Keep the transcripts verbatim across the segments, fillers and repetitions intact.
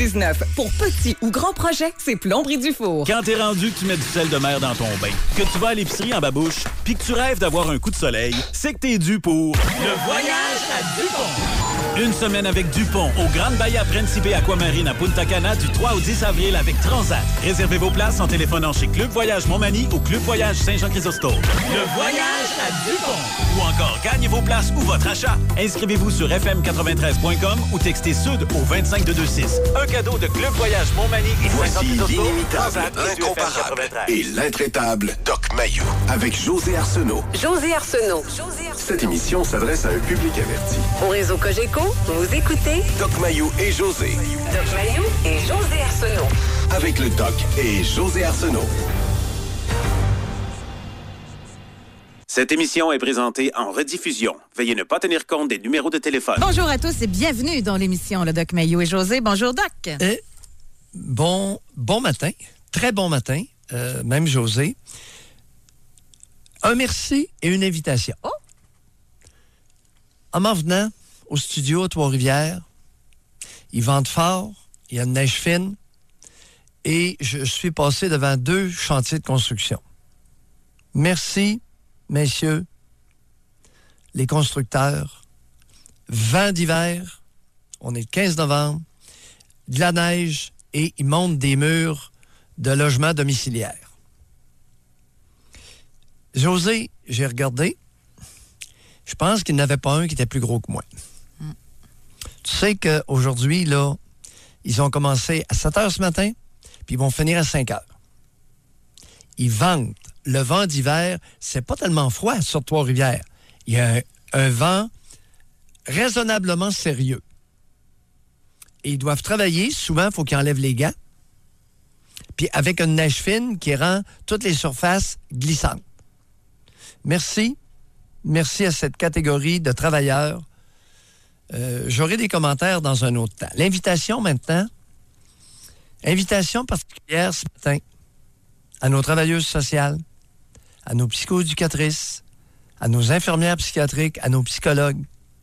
dix-neuf. Pour petits ou grands projets, c'est Plomberie Dufour. Quand t'es rendu que tu mets du sel de mer dans ton bain, que tu vas à l'épicerie en babouche, puis que tu rêves d'avoir un coup de soleil, c'est que t'es dû pour le voyage à Dupont. Une semaine avec Dupont au Grand Bahia Principe Aquamarine à Punta Cana du trois au dix avril avec Transat. Réservez vos places en téléphonant chez Club Voyage Montmagny ou Club Voyage Saint-Jean-Chrysostome. Le voyage à Dupont. Ou encore, gagnez vos places ou votre achat. Inscrivez-vous sur f m quatre-vingt-treize point com ou textez Sud au vingt-cinq deux deux six. Un cadeau de Club Voyage Montmagny et Voici l'inimitable, l'incomparable et l'intraitable Doc Mayou avec José Arsenault. José Arsenault. Cette émission s'adresse à un public averti. Au réseau Cogeco, vous écoutez Doc Mayou et José. Doc Mayou et José Arsenault. Avec le Doc et José Arsenault. Cette émission est présentée en rediffusion. Veuillez ne pas tenir compte des numéros de téléphone. Bonjour à tous et bienvenue dans l'émission Le Doc Mayou et José. Bonjour, Doc. Et bon, bon matin, très bon matin, euh, même José. Un merci et une invitation. Oh! En m'en venant au studio à Trois-Rivières, il vente fort, il y a une neige fine, et je suis passé devant deux chantiers de construction. Merci, messieurs, les constructeurs. Vent d'hiver, on est le quinze novembre, de la neige, et ils montent des murs de logements domiciliaires. José, j'ai regardé, je pense qu'il n'y en avait pas un qui était plus gros que moi. Mm. Tu sais qu'aujourd'hui, là, ils ont commencé à sept heures ce matin, puis ils vont finir à cinq heures. Ils vendent. Le vent d'hiver, c'est pas tellement froid sur Trois-Rivières. Il y a un, un vent raisonnablement sérieux. Et ils doivent travailler. Souvent, il faut qu'ils enlèvent les gants. Puis avec une neige fine qui rend toutes les surfaces glissantes. Merci. Merci à cette catégorie de travailleurs. Euh, j'aurai des commentaires dans un autre temps. L'invitation maintenant, invitation particulière ce matin à nos travailleuses sociales, à nos psychoéducatrices, à nos infirmières psychiatriques, à nos psychologues,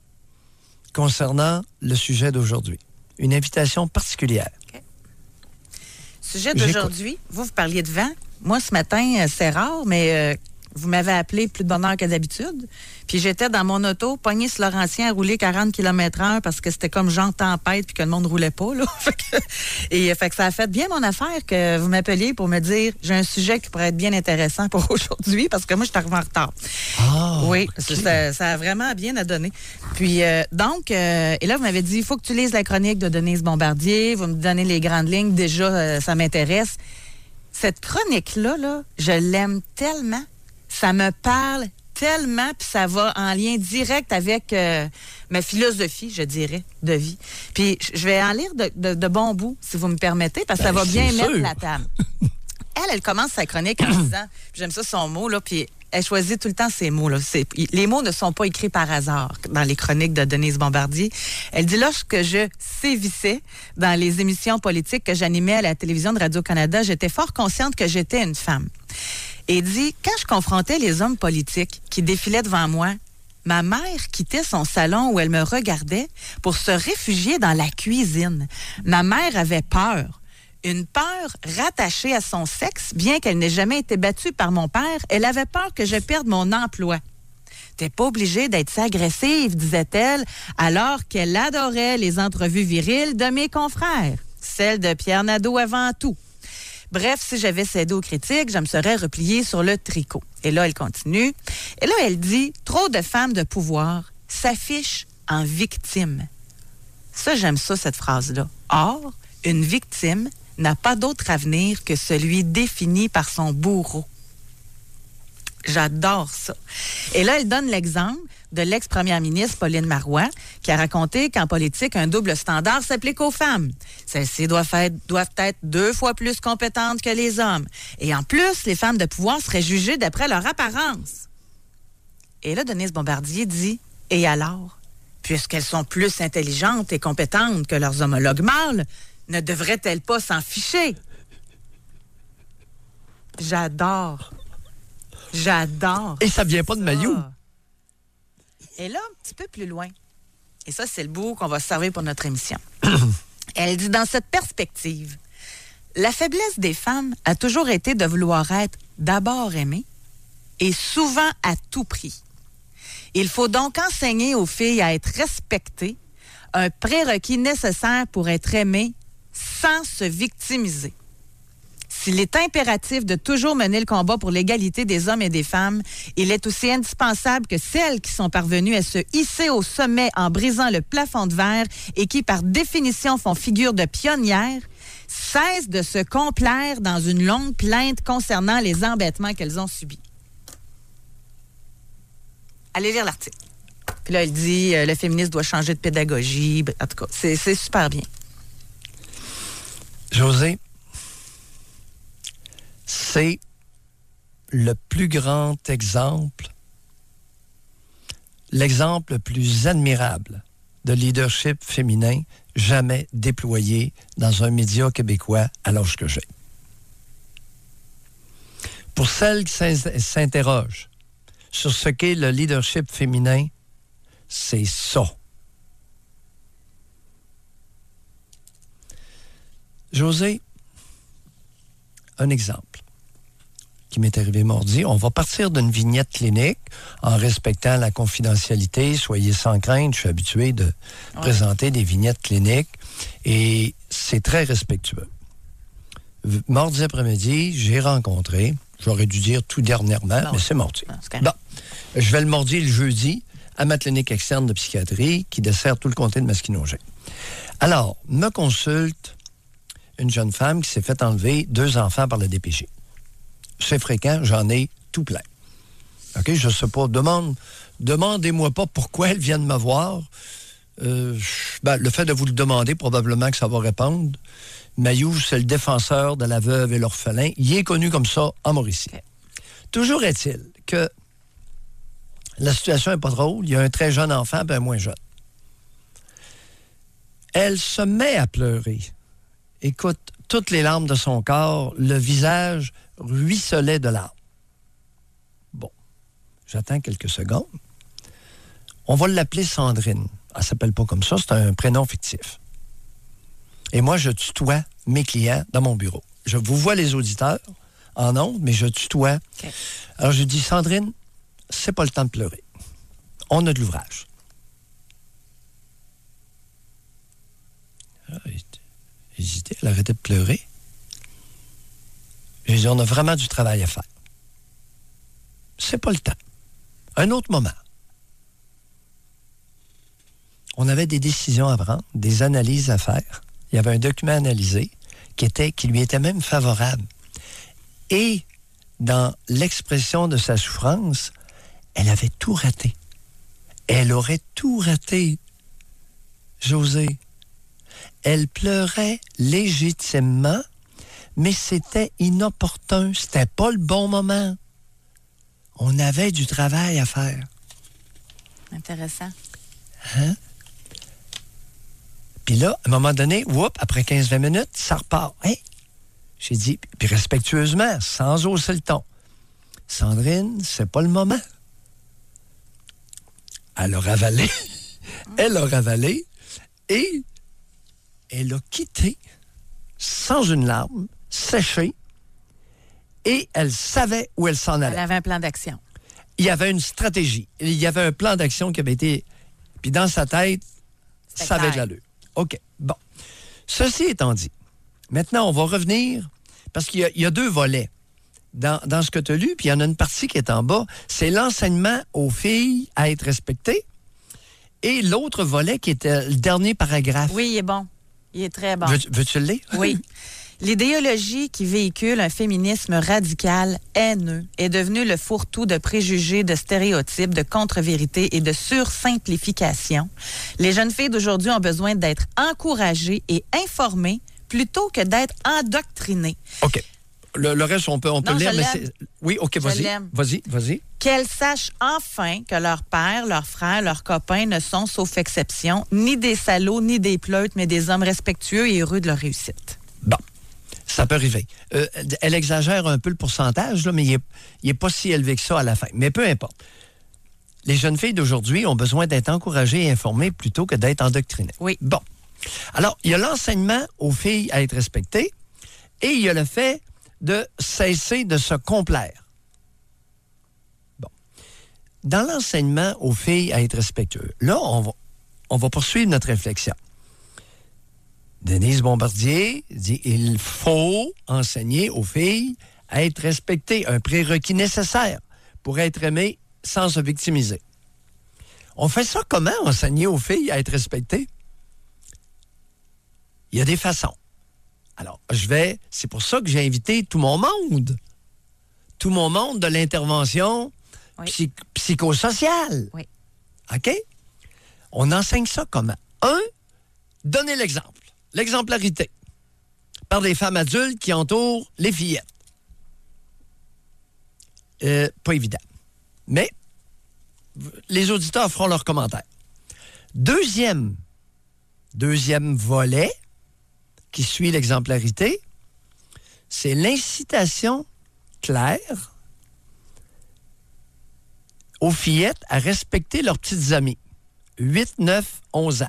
concernant le sujet d'aujourd'hui. Une invitation particulière. Okay. Sujet d'aujourd'hui, vous, vous parliez de vent. Moi, ce matin, c'est rare, mais euh, vous m'avez appelé plus de bonne heure que d'habitude. Puis j'étais dans mon auto, pognée sur Laurentien, à rouler quarante kilomètres heure parce que c'était comme genre tempête puis que le monde ne roulait pas. Là. Fait que, et fait que ça a fait bien mon affaire que vous m'appeliez pour me dire j'ai un sujet qui pourrait être bien intéressant pour aujourd'hui parce que moi, je suis arrivée en retard. Ah, oui, okay. ça, ça a vraiment bien à donner. Puis euh, donc, euh, et là, vous m'avez dit il faut que tu lises la chronique de Denise Bombardier. Vous me donnez les grandes lignes. Déjà, euh, ça m'intéresse. Cette chronique-là, là, je l'aime tellement. Ça me parle tellement, puis ça va en lien direct avec euh, ma philosophie, je dirais, de vie. Puis je vais en lire de, de, de bons bouts, si vous me permettez, parce que ben, ça va bien mettre la table. Elle, elle commence sa chronique en disant, j'aime ça son mot, là, puis elle choisit tout le temps ses mots. Là. C'est, les mots ne sont pas écrits par hasard dans les chroniques de Denise Bombardier. Elle dit, lorsque je sévissais dans les émissions politiques que j'animais à la télévision de Radio-Canada, j'étais fort consciente que j'étais une femme. Et dit, quand je confrontais les hommes politiques qui défilaient devant moi, ma mère quittait son salon où elle me regardait pour se réfugier dans la cuisine. Ma mère avait peur. Une peur rattachée à son sexe, bien qu'elle n'ait jamais été battue par mon père, elle avait peur que je perde mon emploi. T'es pas obligée d'être si agressive, disait-elle, alors qu'elle adorait les entrevues viriles de mes confrères, celles de Pierre Nadeau avant tout. Bref, si j'avais cédé aux critiques, je me serais repliée sur le tricot. Et là, elle continue. Et là, elle dit, trop de femmes de pouvoir s'affichent en victimes. Ça, j'aime ça, cette phrase-là. Or, une victime n'a pas d'autre avenir que celui défini par son bourreau. J'adore ça. Et là, elle donne l'exemple de l'ex-première ministre Pauline Marois, qui a raconté qu'en politique, un double standard s'applique aux femmes. Celles-ci doivent être, doivent être deux fois plus compétentes que les hommes. Et en plus, les femmes de pouvoir seraient jugées d'après leur apparence. Et là, Denise Bombardier dit, et alors, puisqu'elles sont plus intelligentes et compétentes que leurs homologues mâles, ne devraient-elles pas s'en ficher? J'adore. J'adore. Et ça vient pas de Mayou. Et là, un petit peu plus loin, et ça, c'est le bout qu'on va se servir pour notre émission. Elle dit, dans cette perspective, la faiblesse des femmes a toujours été de vouloir être d'abord aimée et souvent à tout prix. Il faut donc enseigner aux filles à être respectées, un prérequis nécessaire pour être aimées sans se victimiser. S'il est impératif de toujours mener le combat pour l'égalité des hommes et des femmes, il est aussi indispensable que celles qui sont parvenues à se hisser au sommet en brisant le plafond de verre et qui, par définition, font figure de pionnières, cessent de se complaire dans une longue plainte concernant les embêtements qu'elles ont subis. Allez lire l'article. Puis là, elle dit euh, le féminisme doit changer de pédagogie. En tout cas, c'est, c'est super bien. Josée, c'est le plus grand exemple, l'exemple le plus admirable de leadership féminin jamais déployé dans un média québécois à l'âge que j'ai. Pour celles qui s'interrogent sur ce qu'est le leadership féminin, c'est ça. Josée, un exemple qui m'est arrivé mardi. On va partir d'une vignette clinique en respectant la confidentialité. Soyez sans crainte, je suis habitué de ouais. présenter des vignettes cliniques et c'est très respectueux. Mardi après-midi, j'ai rencontré, j'aurais dû dire tout dernièrement, non. mais c'est mardi. Non, c'est bon, je vais le mardi le jeudi à ma clinique externe de psychiatrie qui dessert tout le comté de Masquinongé. Alors, me consulte une jeune femme qui s'est fait enlever deux enfants par le D P J. C'est fréquent, j'en ai tout plein. OK, je sais pas, demande, demandez-moi pas pourquoi elle vient de me voir. Euh, ben, le fait de vous le demander, probablement que ça va répondre. Mayou, c'est le défenseur de la veuve et l'orphelin. Il est connu comme ça en Mauricie. Okay. Toujours est-il que la situation n'est pas drôle. Il y a un très jeune enfant et un moins jeune. Elle se met à pleurer. Écoute, toutes les larmes de son corps, le visage ruisselait de larmes. Bon, j'attends quelques secondes. On va l'appeler Sandrine. Elle ne s'appelle pas comme ça, c'est un prénom fictif. Et moi, je tutoie mes clients dans mon bureau. Je vous vois les auditeurs en ondes, mais je tutoie. Okay. Alors, je dis, Sandrine, c'est pas le temps de pleurer. On a de l'ouvrage. Ah, hésité, elle arrêtait de pleurer. J'ai dit, on a vraiment du travail à faire. C'est pas le temps. Un autre moment. On avait des décisions à prendre, des analyses à faire. Il y avait un document analysé qui, était, qui lui était même favorable. Et dans l'expression de sa souffrance, elle avait tout raté. Elle aurait tout raté. Josée. Elle pleurait légitimement, mais c'était inopportun. C'était pas le bon moment. On avait du travail à faire. Intéressant. Hein? Puis là, à un moment donné, whoop, après quinze vingt minutes, ça repart. Hein? J'ai dit, puis respectueusement, sans hausser le ton, Sandrine, c'est pas le moment. Elle a ravalé. Elle a ravalé et elle a quitté sans une larme, séchée, et elle savait où elle s'en allait. Elle avait un plan d'action. Il y avait une stratégie. Il y avait un plan d'action qui avait été... Puis dans sa tête, c'était ça clair. Avait de l'allure. OK, bon. Ceci étant dit, maintenant, on va revenir, parce qu'il y a, il y a deux volets dans, dans ce que tu as lu, puis il y en a une partie qui est en bas. C'est l'enseignement aux filles à être respectées, et l'autre volet qui était le dernier paragraphe. Oui, il est bon. Il est très bon. Veux, veux-tu le lire? Oui. L'idéologie qui véhicule un féminisme radical, haineux, est devenue le fourre-tout de préjugés, de stéréotypes, de contre-vérités et de sursimplification. Les jeunes filles d'aujourd'hui ont besoin d'être encouragées et informées plutôt que d'être endoctrinées. OK. Le, le reste, on peut, on peut non, lire, je mais l'aime. c'est... Oui, OK, vas-y. Je l'aime. Vas-y, vas-y. Qu'elles sachent enfin que leurs pères, leurs frères, leurs copains ne sont, sauf exception, ni des salauds, ni des pleutes, mais des hommes respectueux et heureux de leur réussite. Bon. Ça peut arriver. Euh, elle exagère un peu le pourcentage, là, mais il n'est pas si élevé que ça à la fin. Mais peu importe. Les jeunes filles d'aujourd'hui ont besoin d'être encouragées et informées plutôt que d'être endoctrinées. Oui. Bon. Alors, il y a l'enseignement aux filles à être respectées et il y a le fait de cesser de se complaire. Bon. Dans l'enseignement aux filles à être respectueux, là, on va, on va poursuivre notre réflexion. Denise Bombardier dit il faut enseigner aux filles à être respectées, un prérequis nécessaire pour être aimées sans se victimiser. On fait ça comment, enseigner aux filles à être respectées? Il y a des façons. Alors, je vais... C'est pour ça que j'ai invité tout mon monde. Tout mon monde de l'intervention oui. psy- psychosociale. Oui. OK? On enseigne ça comment? Un, donner l'exemple. L'exemplarité. Par des femmes adultes qui entourent les fillettes. Euh, pas évident. Mais les auditeurs feront leurs commentaires. Deuxième, deuxième volet qui suit l'exemplarité, c'est l'incitation claire aux fillettes à respecter leurs petites amies. huit, neuf, onze ans.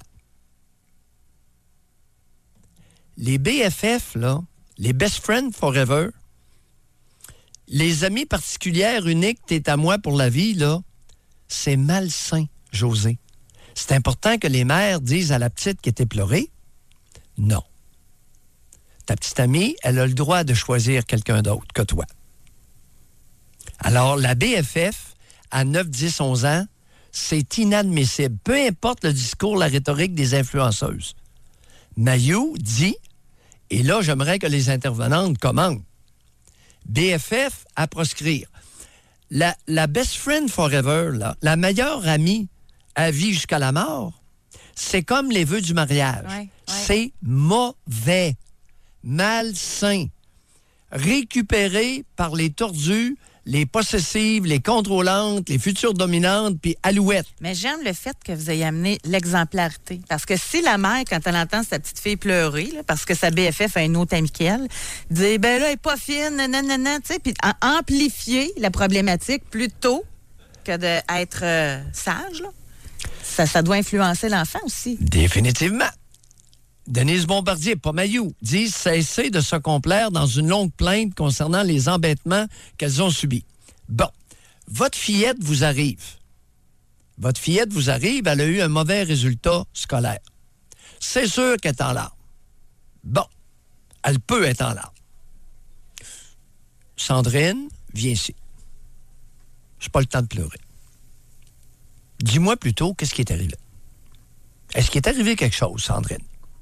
Les B F F, là, les Best Friends Forever, les amies particulières uniques, t'es à moi pour la vie, là, c'est malsain, José. C'est important que les mères disent à la petite qui était pleurée, non. Ta petite amie, elle a le droit de choisir quelqu'un d'autre que toi. Alors, la B F F, à neuf, dix, onze ans, c'est inadmissible. Peu importe le discours, la rhétorique des influenceuses. Mayou dit, et là, j'aimerais que les intervenantes commandent, B F F à proscrire. La, la best friend forever, là, la meilleure amie à vie jusqu'à la mort, c'est comme les vœux du mariage. Ouais, ouais. C'est mauvais, malsain, récupéré par les tordus, les possessives, les contrôlantes, les futures dominantes, puis alouettes. Mais j'aime le fait que vous ayez amené l'exemplarité. Parce que si la mère, quand elle entend sa petite fille pleurer, là, parce que sa B F F a une autre amie qu'elle, dit, ben là, elle est pas fine, nanana, tu sais, puis amplifier la problématique plutôt que d'être euh, sage, là. Ça, ça doit influencer l'enfant aussi. Définitivement. Denise Bombardier, pas Mayou, dit cesser de se complaire dans une longue plainte concernant les embêtements qu'elles ont subis. Bon, votre fillette vous arrive. Votre fillette vous arrive, elle a eu un mauvais résultat scolaire. C'est sûr qu'elle est en larmes. Bon, elle peut être en larmes. Sandrine, viens ici. J'ai pas le temps de pleurer. Dis-moi plutôt, qu'est-ce qui est arrivé? Est-ce qu'il est arrivé quelque chose, Sandrine?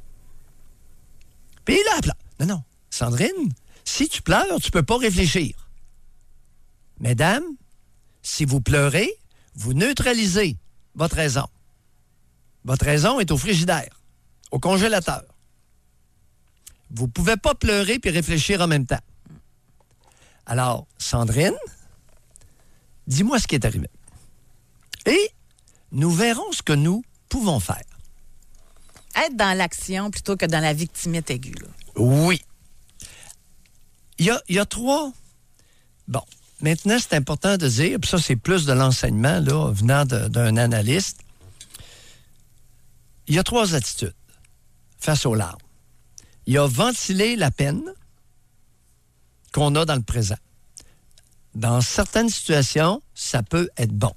Puis là, elle pleure. Non, non. Sandrine, si tu pleures, tu peux pas réfléchir. Mesdames, si vous pleurez, vous neutralisez votre raison. Votre raison est au frigidaire, au congélateur. Vous ne pouvez pas pleurer puis réfléchir en même temps. Alors, Sandrine, dis-moi ce qui est arrivé. Et nous verrons ce que nous pouvons faire. Être dans l'action plutôt que dans la victimite aiguë, là. Oui. Il y a, il y a trois... Bon, maintenant, c'est important de dire, puis ça, c'est plus de l'enseignement, là, venant de, d'un analyste. Il y a trois attitudes face aux larmes. Il y a ventiler la peine qu'on a dans le présent. Dans certaines situations, ça peut être bon.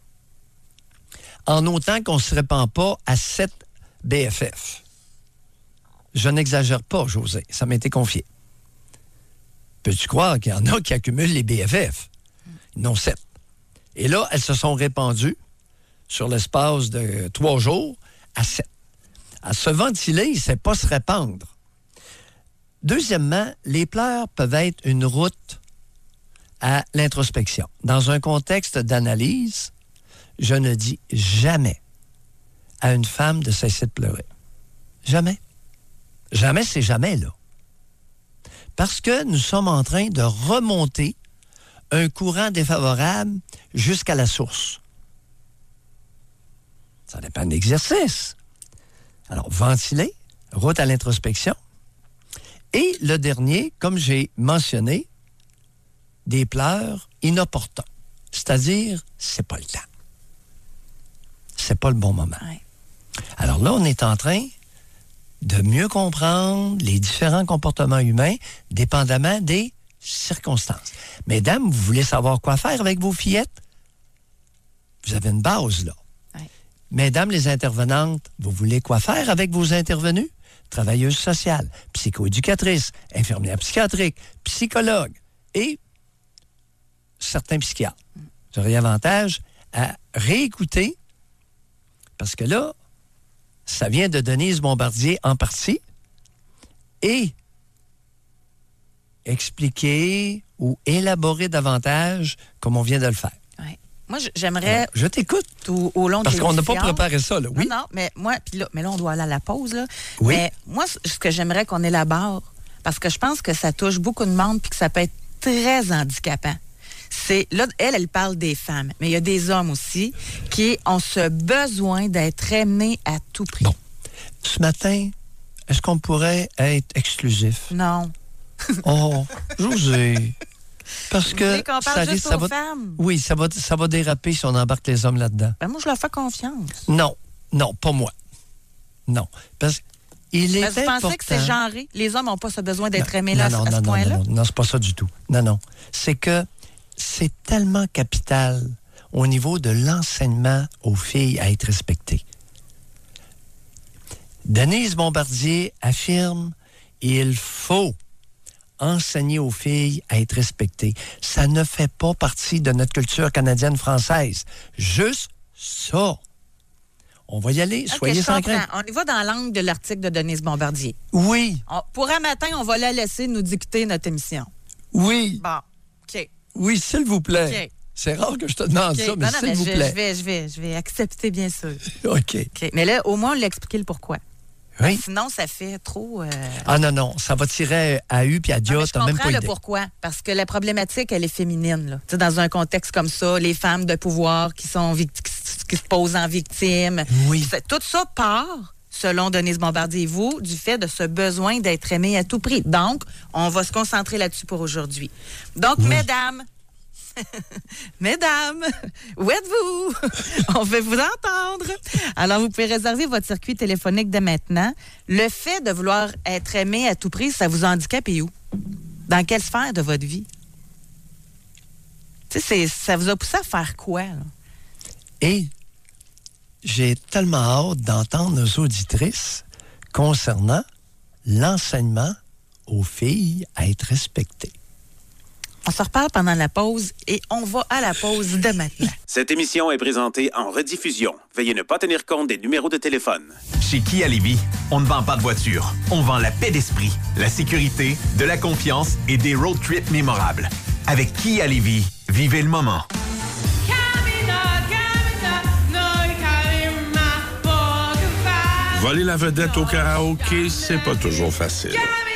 En autant qu'on ne se répand pas à cette B F F. Je n'exagère pas, José. Ça m'a été confié. Peux-tu croire qu'il y en a qui accumulent les B F F? Ils n'ont sept. Et là, elles se sont répandues sur l'espace de trois jours à sept. À se ventiler, c'est pas se répandre. Deuxièmement, les pleurs peuvent être une route à l'introspection. Dans un contexte d'analyse, je ne dis jamais à une femme de cesser de pleurer. Jamais. Jamais, c'est jamais, là. Parce que nous sommes en train de remonter un courant défavorable jusqu'à la source. Ça dépend de l'exercice. Alors, ventiler, route à l'introspection. Et le dernier, comme j'ai mentionné, des pleurs inopportuns. C'est-à-dire, c'est pas le temps. C'est pas le bon moment. Ouais. Alors là, on est en train de mieux comprendre les différents comportements humains dépendamment des circonstances. Mesdames, vous voulez savoir quoi faire avec vos fillettes? Vous avez une base, là. Ouais. Mesdames les intervenantes, vous voulez quoi faire avec vos intervenus? Travailleuses sociales, psychoéducatrices, infirmières psychiatriques, psychologues et certains psychiatres. Mm. Vous auriez avantage à réécouter, parce que là, ça vient de Denise Bombardier en partie, et expliquer ou élaborer davantage comme on vient de le faire. Oui. Moi, j'aimerais... Alors, je t'écoute. Tout au long de Parce qu'on n'a pas préparé ça, là. Oui. Non, non, mais moi, puis là, mais là, on doit aller à la pause, là. Oui. Mais moi, ce que j'aimerais qu'on élabore, parce que je pense que ça touche beaucoup de monde puis que ça peut être très handicapant. C'est, là, elle, elle parle des femmes, mais il y a des hommes aussi qui ont ce besoin d'être aimés à tout prix. Bon. Ce matin, est-ce qu'on pourrait être exclusif? Non. Oh, José. Parce que qu'on parle ça juste risque, aux ça va, femmes. Oui, ça va, ça va déraper si on embarque les hommes là-dedans. Ben moi, je leur fais confiance. Non, non, pas moi. Non, parce qu'il est Parce que vous important... pensez que c'est genré? Les hommes n'ont pas ce besoin d'être non, aimés là, non, à non, ce non, point-là? Non, non, non, c'est pas ça du tout. Non, non. C'est que c'est tellement capital au niveau de l'enseignement aux filles à être respectées. Denise Bombardier affirme il faut enseigner aux filles à être respectées. Ça ne fait pas partie de notre culture canadienne-française. Juste ça. On va y aller. Okay, soyez sans crainte. On y va dans l'angle de l'article de Denise Bombardier. Oui. On, pour un matin, on va la laisser nous dicter notre émission. Oui. Bon, OK. Oui, s'il vous plaît. Okay. C'est rare que je te demande okay. ça, mais non, non, s'il mais vous je, plaît. Je vais, je, vais, je vais accepter, bien sûr. OK. OK. Mais là, au moins, on l'a expliqué le pourquoi. Oui. Sinon, ça fait trop... Euh... Ah non, non, ça va tirer à U puis à Dia, t'as même pas idée. Je comprends le pourquoi, parce que la problématique, elle est féminine. Là. Tu sais, dans un contexte comme ça, les femmes de pouvoir qui, sont vict- qui se posent en victimes. Oui. Tout ça part, selon Denise Bombardier et vous, du fait de ce besoin d'être aimé à tout prix. Donc, on va se concentrer là-dessus pour aujourd'hui. Donc, oui. mesdames... Mesdames, où êtes-vous? On veut vous entendre. Alors, vous pouvez réserver votre circuit téléphonique dès maintenant. Le fait de vouloir être aimé à tout prix, ça vous handicape et où? Dans quelle sphère de votre vie? Tu sais, ça vous a poussé à faire quoi? Là? Et j'ai tellement hâte d'entendre nos auditrices concernant l'enseignement aux filles à être respectées. On se reparle pendant la pause et on va à la pause de maintenant. Cette émission est présentée en rediffusion. Veuillez ne pas tenir compte des numéros de téléphone. Chez Kia Lévis, on ne vend pas de voiture. On vend la paix d'esprit, la sécurité, de la confiance et des road trips mémorables. Avec Kia Lévis, vivez le moment. Voler la vedette au karaoké, c'est pas toujours facile.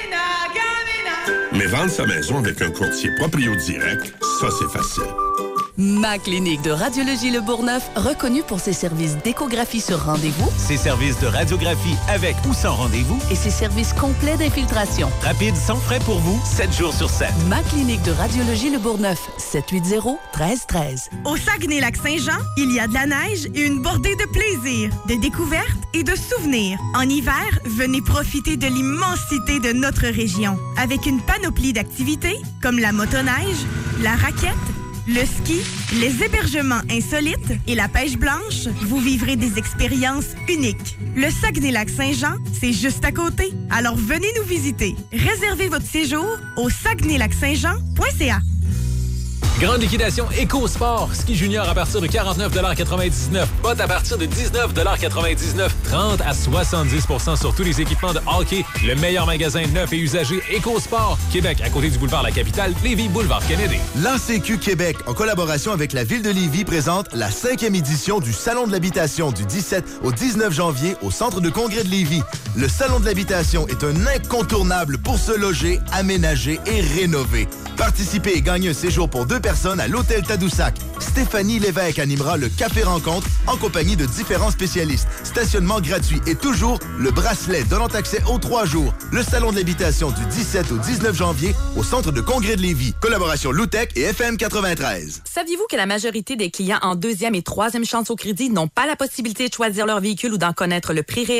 Mais vendre sa maison avec un courtier proprio direct, ça, c'est facile. Ma clinique de radiologie Le Bourgneuf, reconnue pour ses services d'échographie sur rendez-vous, ses services de radiographie avec ou sans rendez-vous et ses services complets d'infiltration. Rapide, sans frais pour vous, sept jours sur sept. Ma clinique de radiologie Le Bourgneuf, sept huit zéro, un trois un trois. Au Saguenay-Lac-Saint-Jean, il y a de la neige et une bordée de plaisir, de découvertes et de souvenirs. En hiver, venez profiter de l'immensité de notre région, avec une panoplie d'activités comme la motoneige, la raquette, le ski, les hébergements insolites et la pêche blanche, vous vivrez des expériences uniques. Le Saguenay-Lac-Saint-Jean, c'est juste à côté. Alors venez nous visiter. Réservez votre séjour au saguenay lac saint jean point c a. Grande liquidation EcoSport. Ski junior à partir de quarante-neuf quatre-vingt-dix-neuf. Bottes à partir de dix-neuf quatre-vingt-dix-neuf. trente à soixante-dix pour cent sur tous les équipements de hockey. Le meilleur magasin neuf et usagé EcoSport. Québec, à côté du boulevard La Capitale. Lévis, boulevard Kennedy. L'A C Q Québec, en collaboration avec la Ville de Lévis, présente la cinquième édition du Salon de l'habitation du dix-sept au dix-neuf janvier au Centre de congrès de Lévis. Le Salon de l'habitation est un incontournable pour se loger, aménager et rénover. Participez et gagnez un séjour pour deux personnes à l'Hôtel Tadoussac. Stéphanie Lévesque animera le Café Rencontre en compagnie de différents spécialistes. Stationnement gratuit et toujours le bracelet donnant accès aux trois jours. Le Salon de l'habitation du dix-sept au dix-neuf janvier au Centre de congrès de Lévis. Collaboration Loutec et F M quatre-vingt-treize. Saviez-vous que la majorité des clients en deuxième et troisième chance au crédit n'ont pas la possibilité de choisir leur véhicule ou d'en connaître le prix réel?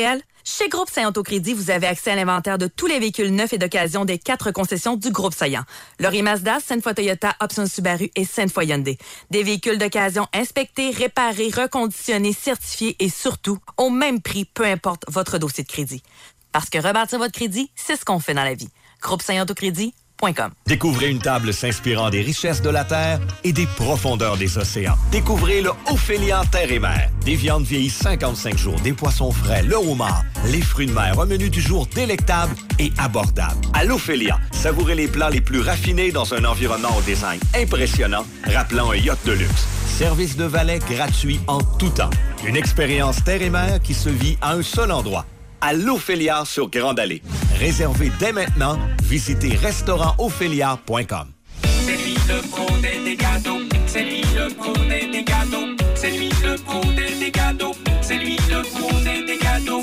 Chez Groupe Saillant Autocrédit, vous avez accès à l'inventaire de tous les véhicules neufs et d'occasion des quatre concessions du Groupe Saillant. Laurier Mazda, Sainte-Foy Toyota, Option Subaru et Sainte-Foy Hyundai. Des véhicules d'occasion inspectés, réparés, reconditionnés, certifiés et surtout au même prix, peu importe votre dossier de crédit. Parce que rebâtir votre crédit, c'est ce qu'on fait dans la vie. Groupe Saillant Autocrédit. Découvrez une table s'inspirant des richesses de la terre et des profondeurs des océans. Découvrez le Ophélia Terre et Mer. Des viandes vieillies cinquante-cinq jours, des poissons frais, le homard, les fruits de mer, un menu du jour délectable et abordable. À l'Ophélia, savourez les plats les plus raffinés dans un environnement au design impressionnant, rappelant un yacht de luxe. Service de valet gratuit en tout temps. Une expérience terre et mer qui se vit à un seul endroit. À l'Ophélia sur Grande Allée. Réservez dès maintenant. Visitez restaurant ophélia point com. C'est lui le pro des gâteaux. C'est lui le pro des gâteaux. C'est lui le pro des gâteaux. C'est lui le pro des gâteaux.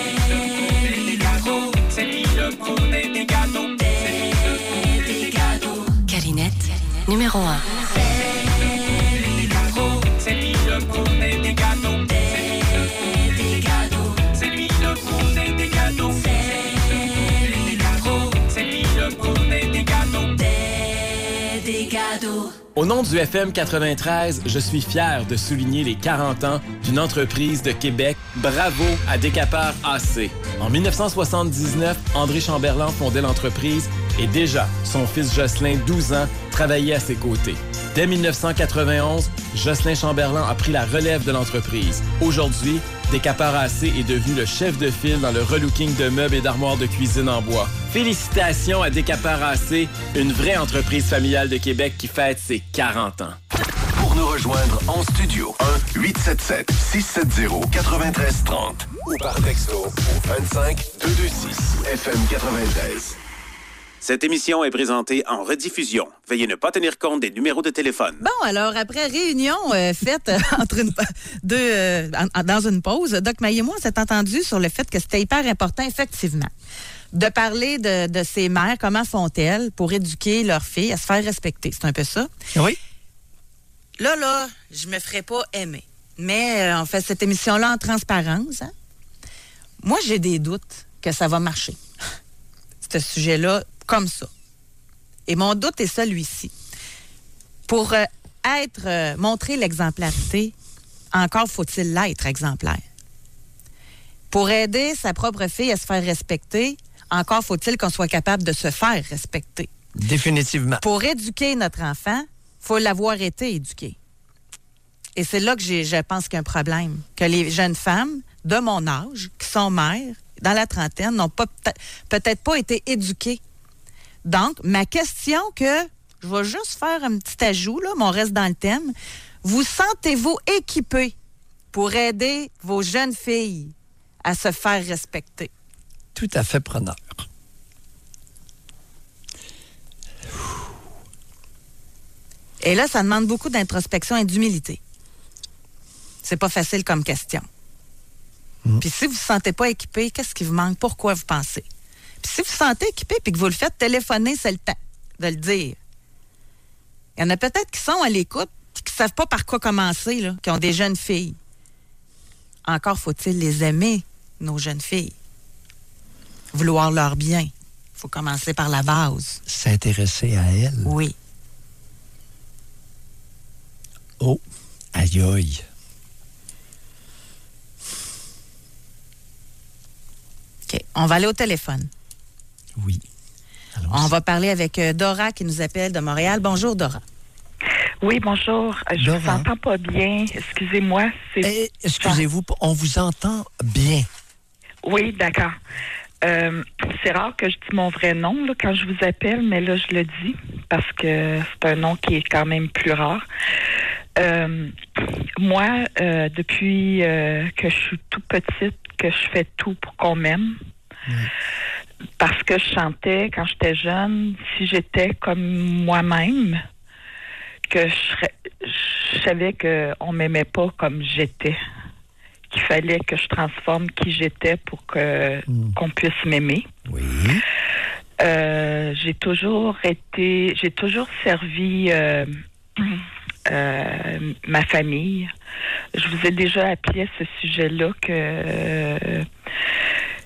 C'est lui le pro des gâteaux. Des gâteaux. Calinette, numéro un. C'est lui le pro des gâteaux. Au nom du F M quatre-vingt-treize, je suis fier de souligner les quarante ans d'une entreprise de Québec. Bravo à Décapeur A C. En dix-neuf cent soixante-dix-neuf, André Chamberlain fondait l'entreprise et déjà, son fils Jocelyn, douze ans, travaillait à ses côtés. Dès dix-neuf cent quatre-vingt-onze, Jocelyn Chamberlain a pris la relève de l'entreprise. Aujourd'hui, Décapeur A C est devenu le chef de file dans le relooking de meubles et d'armoires de cuisine en bois. Félicitations à Décapeur A C, une vraie entreprise familiale de Québec qui fête ses quarante ans. Pour nous rejoindre en studio, un huit sept sept six sept zéro neuf trois trois zéro ou par texto au vingt-cinq deux cent vingt-six F M quatre-vingt-treize. Cette émission est présentée en rediffusion. Veuillez ne pas tenir compte des numéros de téléphone. Bon, alors, après réunion euh, faite entre une, deux, euh, en, dans une pause, Doc Maillé et moi, on s'est entendu sur le fait que c'était hyper important, effectivement, de parler de, de ces mères, comment font-elles pour éduquer leurs filles à se faire respecter. C'est un peu ça? Oui. Là, là, je me ferais pas aimer. Mais euh, on fait cette émission-là en transparence. Hein? Moi, j'ai des doutes que ça va marcher. Ce sujet-là, comme ça. Et mon doute est celui-ci. Pour euh, être, euh, montrer l'exemplarité, encore faut-il l'être exemplaire. Pour aider sa propre fille à se faire respecter, encore faut-il qu'on soit capable de se faire respecter. Définitivement. Pour éduquer notre enfant, il faut l'avoir été éduqué. Et c'est là que j'ai, je pense qu'il y a un problème. Que les jeunes femmes de mon âge, qui sont mères, dans la trentaine, n'ont pas, peut-être pas été éduquées. Donc, ma question que, je vais juste faire un petit ajout, là, mais on reste dans le thème. Vous sentez-vous équipés pour aider vos jeunes filles à se faire respecter? Tout à fait preneur. Et là, ça demande beaucoup d'introspection et d'humilité. C'est pas facile comme question. Mmh. Puis si vous ne vous sentez pas équipé, qu'est-ce qui vous manque? Pourquoi vous pensez? Puis si vous vous sentez équipé et que vous le faites, téléphonez, c'est le temps de le dire. Il y en a peut-être qui sont à l'écoute et qui ne savent pas par quoi commencer, là, qui ont des jeunes filles. Encore faut-il les aimer, nos jeunes filles. Vouloir leur bien. Il faut commencer par la base. S'intéresser à elles. Oui. Oh, aïe aïe. OK, on va aller au téléphone. Oui. Allons-y. On va parler avec Dora qui nous appelle de Montréal. Bonjour, Dora. Oui, bonjour. Je Dora. ne vous entends pas bien. Excusez-moi. C'est... Eh, excusez-vous, on vous entend bien. Oui, d'accord. Euh, c'est rare que je dise mon vrai nom là, quand je vous appelle, mais là, je le dis parce que c'est un nom qui est quand même plus rare. Euh, moi, euh, depuis euh, que je suis toute petite, que je fais tout pour qu'on m'aime, mmh. parce que je chantais quand j'étais jeune, si j'étais comme moi-même, que je, serais, je savais qu'on m'aimait pas comme j'étais, qu'il fallait que je transforme qui j'étais pour que mmh. qu'on puisse m'aimer. Oui. Euh, j'ai toujours été, j'ai toujours servi euh, euh, ma famille. Je vous ai déjà appelé à ce sujet-là que euh,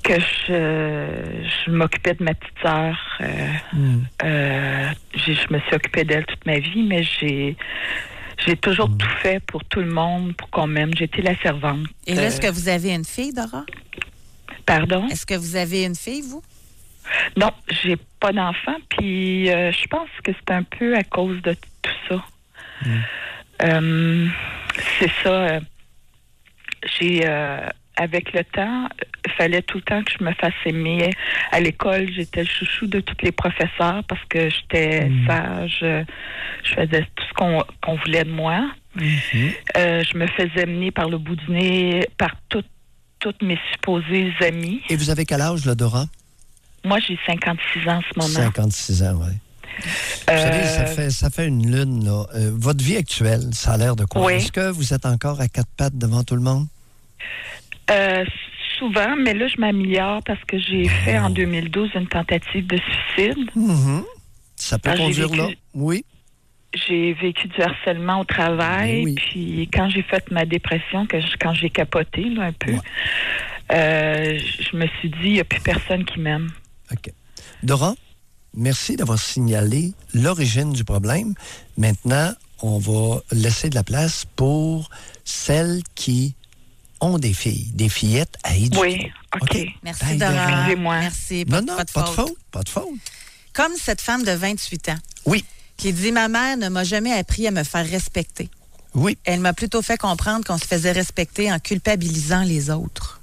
que je, je m'occupais de ma petite sœur. Euh, Mm. euh, j'ai- je me suis occupée d'elle toute ma vie, mais j'ai j'ai toujours Mm. tout fait pour tout le monde, pour qu'on m'aime. J'étais la servante. Et là, est-ce Euh, que vous avez une fille, Dora? Pardon? Est-ce que vous avez une fille, vous? Non, j'ai pas d'enfant, puis euh, je pense que c'est un peu à cause de tout ça. Euh, c'est ça. euh, j'ai, euh, avec le temps, il fallait tout le temps que je me fasse aimer. À l'école, j'étais le chouchou de tous les professeurs parce que j'étais sage. euh, Je faisais tout ce qu'on qu'on voulait de moi. Euh, je me faisais mener par le bout du nez par tout- toutes mes supposés amis. Et vous avez quel âge, là, Dora? Moi, j'ai cinquante-six ans en ce moment. cinquante-six ans, oui. Vous savez, ça fait, ça fait une lune, là. Euh, votre vie actuelle, ça a l'air de quoi? Oui. Est-ce que vous êtes encore à quatre pattes devant tout le monde? Euh, souvent, mais là, je m'améliore parce que j'ai fait en deux mille douze une tentative de suicide. Mhm. Ça peut Ah, j'ai conduire vécu- là? Oui. J'ai vécu du harcèlement au travail, puis quand j'ai fait ma dépression, que je- quand j'ai capoté là, un peu, euh, je me suis dit, il n'y a plus personne qui m'aime. OK. Dora, merci d'avoir signalé l'origine du problème. Maintenant, on va laisser de la place pour celles qui ont des filles, des fillettes à éduquer. Oui, OK. Merci, Bye, Dora. Dora. Excusez-moi. Merci. Non, non, pas de faute. Pas de faute. Comme cette femme de vingt-huit ans. Oui. Qui dit, ma mère ne m'a jamais appris à me faire respecter. Oui. Elle m'a plutôt fait comprendre qu'on se faisait respecter en culpabilisant les autres.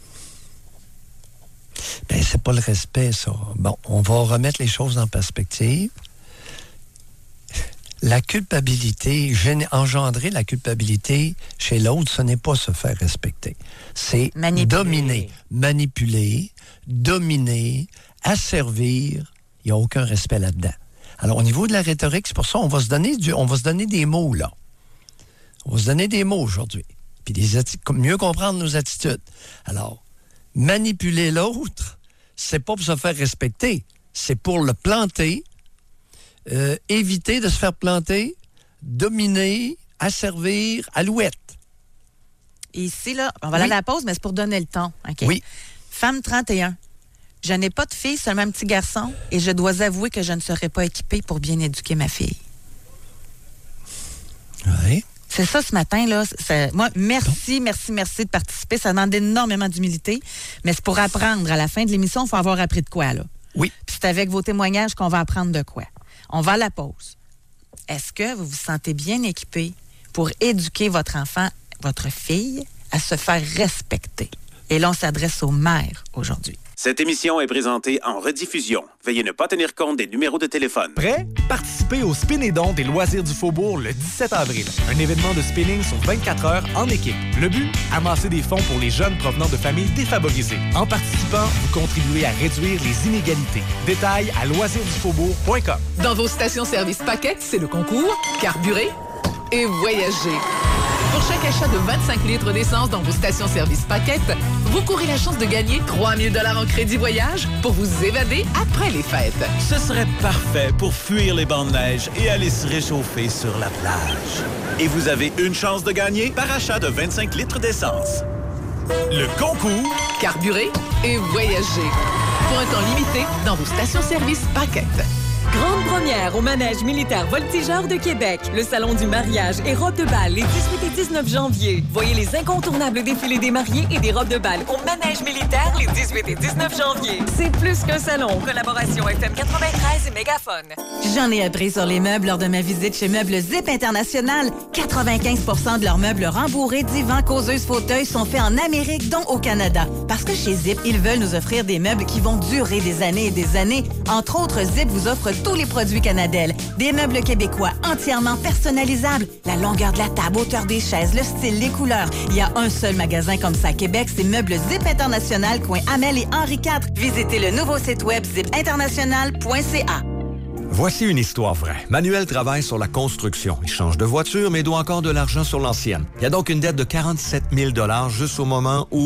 Ben, c'est pas le respect, ça. Bon, on va remettre les choses en perspective. La culpabilité, gén- engendrer la culpabilité chez l'autre, ce n'est pas se faire respecter. C'est dominer, manipuler, dominer, asservir. Il n'y a aucun respect là-dedans. Alors, au niveau de la rhétorique, c'est pour ça qu'on va se donner du, on va se donner des mots, là. On va se donner des mots aujourd'hui. Puis des atti- mieux comprendre nos attitudes. Alors, manipuler l'autre, c'est pas pour se faire respecter, c'est pour le planter, euh, éviter de se faire planter, dominer, asservir, alouette. Et ici, là, on va aller à la pause, mais c'est pour donner le ton. OK? Oui. Femme trente et un. Je n'ai pas de fille, seulement un petit garçon, et je dois avouer que je ne serai pas équipée pour bien éduquer ma fille. Oui. C'est ça ce matin, là. Ça- moi, merci, merci, merci de participer. Ça demande énormément d'humilité, mais c'est pour apprendre. À la fin de l'émission, il faut avoir appris de quoi, là. Oui. Puis c'est avec vos témoignages qu'on va apprendre de quoi. On va à la pause. Est-ce que vous vous sentez bien équipé pour éduquer votre enfant, votre fille, à se faire respecter? Et là, on s'adresse aux mères aujourd'hui. Cette émission est présentée en rediffusion. Veuillez ne pas tenir compte des numéros de téléphone. Prêt? Participez au Spin et Don des loisirs du Faubourg le dix-sept avril. Un événement de spinning sur vingt-quatre heures en équipe. Le but? Amasser des fonds pour les jeunes provenant de familles défavorisées. En participant, vous contribuez à réduire les inégalités. Détails à loisirs du faubourg point com. Dans vos stations-service Paquette, c'est le concours Carburez et voyager. Pour chaque achat de vingt-cinq litres d'essence dans vos stations-service Paquette, vous courez la chance de gagner trois mille dollars en crédit voyage pour vous évader après les fêtes. Ce serait parfait pour fuir les bancs de neige et aller se réchauffer sur la plage. Et vous avez une chance de gagner par achat de vingt-cinq litres d'essence. Le concours Carburez et voyager. Pour un temps limité dans vos stations-service Paquette. Grande première au Manège militaire voltigeur de Québec. Le salon du mariage et robes de bal les dix-huit et dix-neuf janvier. Voyez les incontournables défilés des mariés et des robes de bal au Manège militaire les dix-huit et dix-neuf janvier. C'est plus qu'un salon. Collaboration F M quatre-vingt-treize et Mégaphone. J'en ai appris sur les meubles lors de ma visite chez Meubles Zip International. quatre-vingt-quinze pour cent de leurs meubles rembourrés, divans, causeuses, fauteuils sont faits en Amérique, dont au Canada. Parce que chez Zip, ils veulent nous offrir des meubles qui vont durer des années et des années. Entre autres, Zip vous offre tous les produits Canadel. Des meubles québécois entièrement personnalisables. La longueur de la table, hauteur des chaises, le style, les couleurs. Il y a un seul magasin comme ça à Québec, c'est Meubles Zip International, coin Amel et Henri quatre. Visitez le nouveau site web zip international point c a. Voici une histoire vraie. Manuel travaille sur la construction. Il change de voiture, mais doit encore de l'argent sur l'ancienne. Il y a donc une dette de quarante-sept mille dollars juste au moment où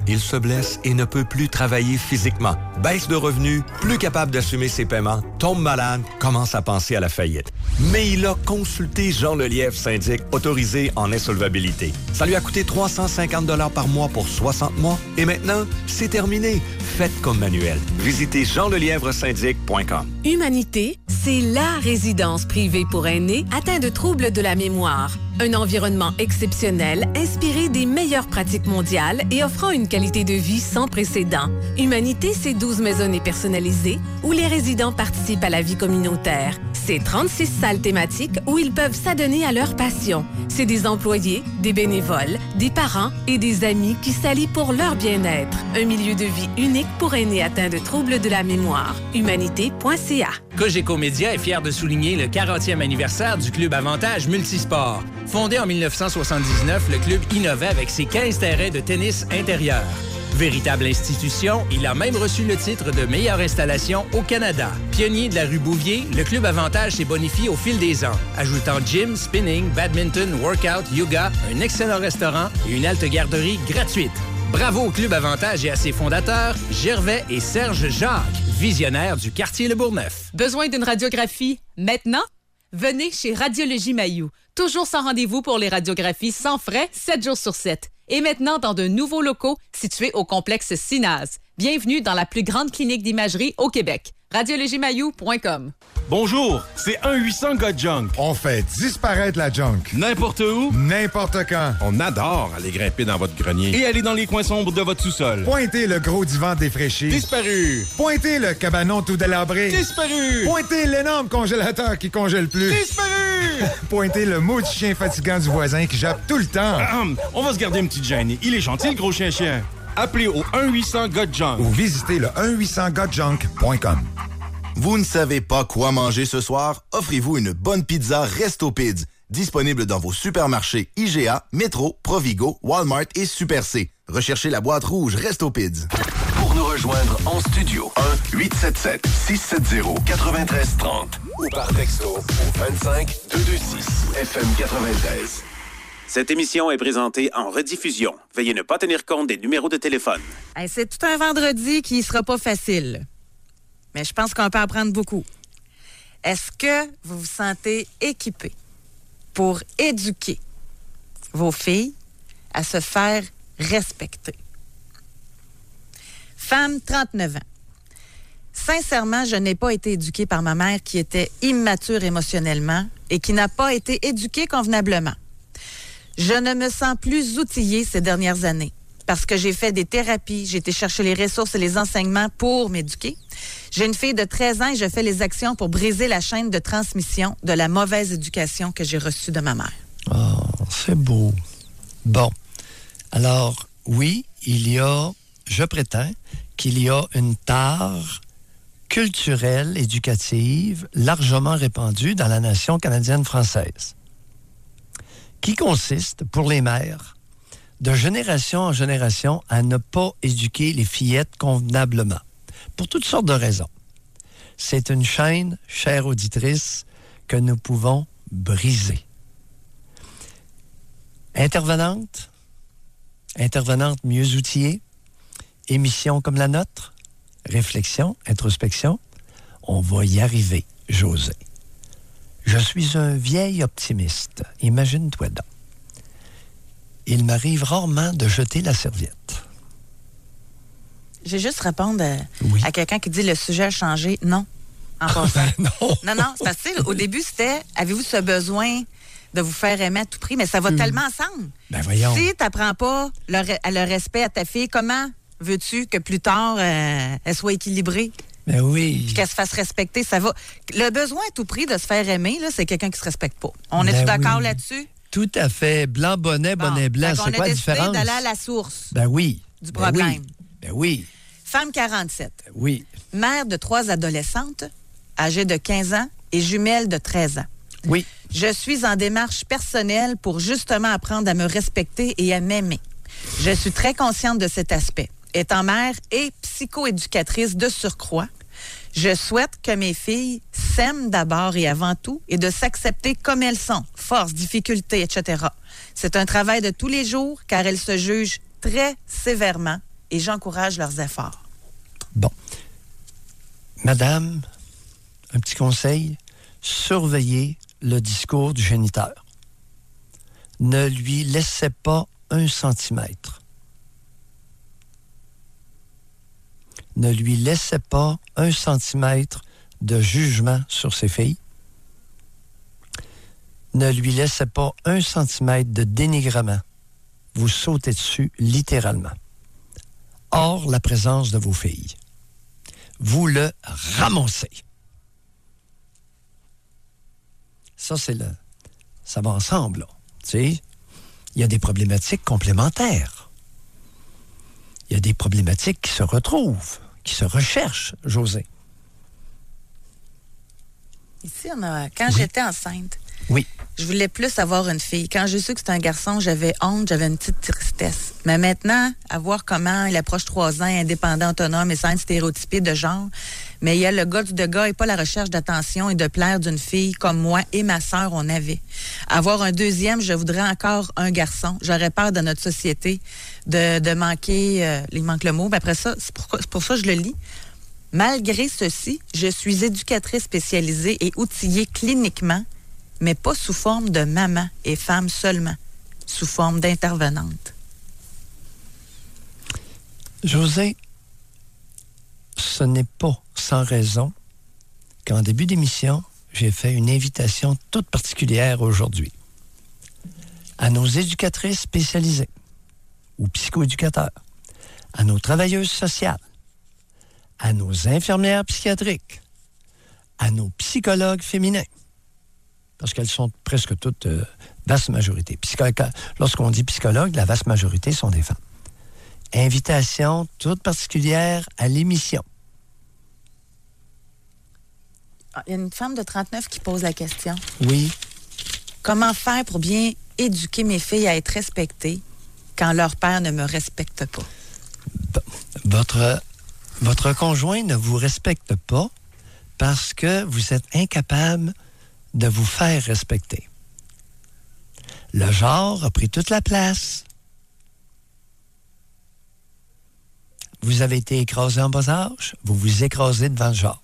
il se blesse et ne peut plus travailler physiquement. Baisse de revenus, plus capable d'assumer ses paiements, tombe malade, commence à penser à la faillite. Mais il a consulté Jean Lelièvre, syndic, autorisé en insolvabilité. Ça lui a coûté trois cent cinquante dollars par mois pour soixante mois. Et maintenant, c'est terminé. Faites comme Manuel. Visitez jean lelièvre syndic point com. Humanité, c'est la résidence privée pour aînés atteints de troubles de la mémoire. Un environnement exceptionnel, inspiré des meilleures pratiques mondiales et offrant une qualité de vie sans précédent. Humanité, c'est douze maisonnées personnalisées où les résidents participent à la vie communautaire. C'est trente-six salles thématiques où ils peuvent s'adonner à leur passion. C'est des employés, des bénévoles, des parents et des amis qui s'allient pour leur bien-être. Un milieu de vie unique pour aînés atteints de troubles de la mémoire. humanité point c a. Cogeco Média est fier de souligner le quarantième anniversaire du Club Avantage Multisport. Fondé en dix-neuf cent soixante-dix-neuf, le club innovait avec ses quinze terrains de tennis intérieur. Véritable institution, il a même reçu le titre de meilleure installation au Canada. Pionnier de la rue Bouvier, le Club Avantage s'est bonifié au fil des ans, ajoutant gym, spinning, badminton, workout, yoga, un excellent restaurant et une halte garderie gratuite. Bravo au Club Avantage et à ses fondateurs, Gervais et Serge Jacques, visionnaires du quartier Le Bourgneuf. Besoin d'une radiographie maintenant? Venez chez Radiologie Mailloux. Toujours sans rendez-vous pour les radiographies sans frais, sept jours sur sept. Et maintenant, dans de nouveaux locaux situés au complexe Sinaz. Bienvenue dans la plus grande clinique d'imagerie au Québec. radiologie mailloux point com. Bonjour, c'est un huit cents Got Junk. On fait disparaître la junk. N'importe où, n'importe quand. On adore aller grimper dans votre grenier et aller dans les coins sombres de votre sous-sol. Pointez le gros divan défraîchi. Disparu. Pointez le cabanon tout délabré. Disparu. Pointez l'énorme congélateur qui congèle plus. Disparu. Pointez le maudit chien fatigant du voisin qui jappe tout le temps. Ahem, on va se garder une petite gêne. Il est gentil, le gros chien-chien. Appelez au un huit cents Got Junk ou visitez le un huit cents got junk point com. Vous ne savez pas quoi manger ce soir? Offrez-vous une bonne pizza Resto Pids, disponible dans vos supermarchés I G A, Métro, Provigo, Walmart et Super C. Recherchez la boîte rouge Resto Pids. Pour nous rejoindre en studio, un huit sept sept six sept zéro neuf trois trois zéro ou par texto au vingt-cinq deux deux six F M quatre-vingt-treize. Cette émission est présentée en rediffusion. Veuillez ne pas tenir compte des numéros de téléphone. Hey, c'est tout un vendredi qui ne sera pas facile. Mais je pense qu'on peut apprendre beaucoup. Est-ce que vous vous sentez équipé pour éduquer vos filles à se faire respecter? Femme, trente-neuf ans. Sincèrement, je n'ai pas été éduquée par ma mère qui était immature émotionnellement et qui n'a pas été éduquée convenablement. Je ne me sens plus outillée ces dernières années parce que j'ai fait des thérapies, j'ai été chercher les ressources et les enseignements pour m'éduquer. J'ai une fille de treize ans et je fais les actions pour briser la chaîne de transmission de la mauvaise éducation que j'ai reçue de ma mère. Oh, c'est beau. Bon. Alors, oui, il y a, je prétends, qu'il y a une tare culturelle, éducative, largement répandue dans la nation canadienne-française, qui consiste, pour les mères, de génération en génération, à ne pas éduquer les fillettes convenablement, pour toutes sortes de raisons. C'est une chaîne, chère auditrice, que nous pouvons briser. Intervenante, intervenante mieux outillée, émission comme la nôtre, réflexion, introspection, on va y arriver, José. Je suis un vieil optimiste. Imagine-toi donc. Il m'arrive rarement de jeter la serviette. J'ai juste répondre à, oui. à quelqu'un qui dit le sujet a changé. Non. En passant. non. non, non. C'est parce que au début, c'était avez-vous ce besoin de vous faire aimer à tout prix? Mais ça va mmh. tellement ensemble. Ben voyons. Si tu n'apprends pas le, le respect à ta fille, comment veux-tu que plus tard, euh, elle soit équilibrée? Ben oui. Puis qu'elle se fasse respecter, ça va. Le besoin à tout prix de se faire aimer, là, c'est quelqu'un qui se respecte pas. On ben est-tu d'accord oui. là-dessus? Tout à fait. Blanc bonnet, bon, bonnet blanc, c'est quoi la différence? On a décidé d'aller à la source. Ben oui. Du ben problème. Oui. Ben oui. Femme quarante-sept. Ben oui. Mère de trois adolescentes, âgées de quinze ans et jumelles de treize ans. Oui. Je suis en démarche personnelle pour justement apprendre à me respecter et à m'aimer. Je suis très consciente de cet aspect. Étant mère et psychoéducatrice de surcroît, je souhaite que mes filles s'aiment d'abord et avant tout et de s'accepter comme elles sont, forces, difficultés, et cetera. C'est un travail de tous les jours car elles se jugent très sévèrement et j'encourage leurs efforts. Bon. Madame, un petit conseil, surveillez le discours du géniteur. Ne lui laissez pas un centimètre. Ne lui laissez pas un centimètre de jugement sur ses filles. Ne lui laissez pas un centimètre de dénigrement. Vous sautez dessus littéralement. Hors la présence de vos filles. Vous le ramassez. Ça, c'est le... Ça va ensemble, là. Tu sais, il y a des problématiques complémentaires. Il y a des problématiques qui se retrouvent, qui se recherchent, José. Ici, on a... quand oui. j'étais enceinte, oui. je voulais plus avoir une fille. Quand j'ai su que c'était un garçon, j'avais honte, j'avais une petite tristesse. Mais maintenant, à voir comment il approche trois ans, indépendant, autonome et sans être stéréotypé de genre, mais il y a le gars de gars et pas la recherche d'attention et de plaire d'une fille comme moi et ma sœur, on avait. Avoir un deuxième, je voudrais encore un garçon. J'aurais peur de notre société de, de manquer, euh, il manque le mot, mais après ça, c'est pour, c'est pour ça que je le lis. Malgré ceci, je suis éducatrice spécialisée et outillée cliniquement, mais pas sous forme de maman et femme seulement, sous forme d'intervenante. José, ce n'est pas sans raison qu'en début d'émission, j'ai fait une invitation toute particulière aujourd'hui à nos éducatrices spécialisées ou psychoéducateurs, à nos travailleuses sociales, à nos infirmières psychiatriques, à nos psychologues féminins, parce qu'elles sont presque toutes, euh, vaste majorité. Psycho- Lorsqu'on dit psychologue, la vaste majorité sont des femmes. Invitation toute particulière à l'émission. Il y a une femme de trente-neuf qui pose la question. Oui. Comment faire pour bien éduquer mes filles à être respectées quand leur père ne me respecte pas? Votre, votre conjoint ne vous respecte pas parce que vous êtes incapable de vous faire respecter. Le genre a pris toute la place. Vous avez été écrasé en bas âge, vous vous écrasez devant le genre.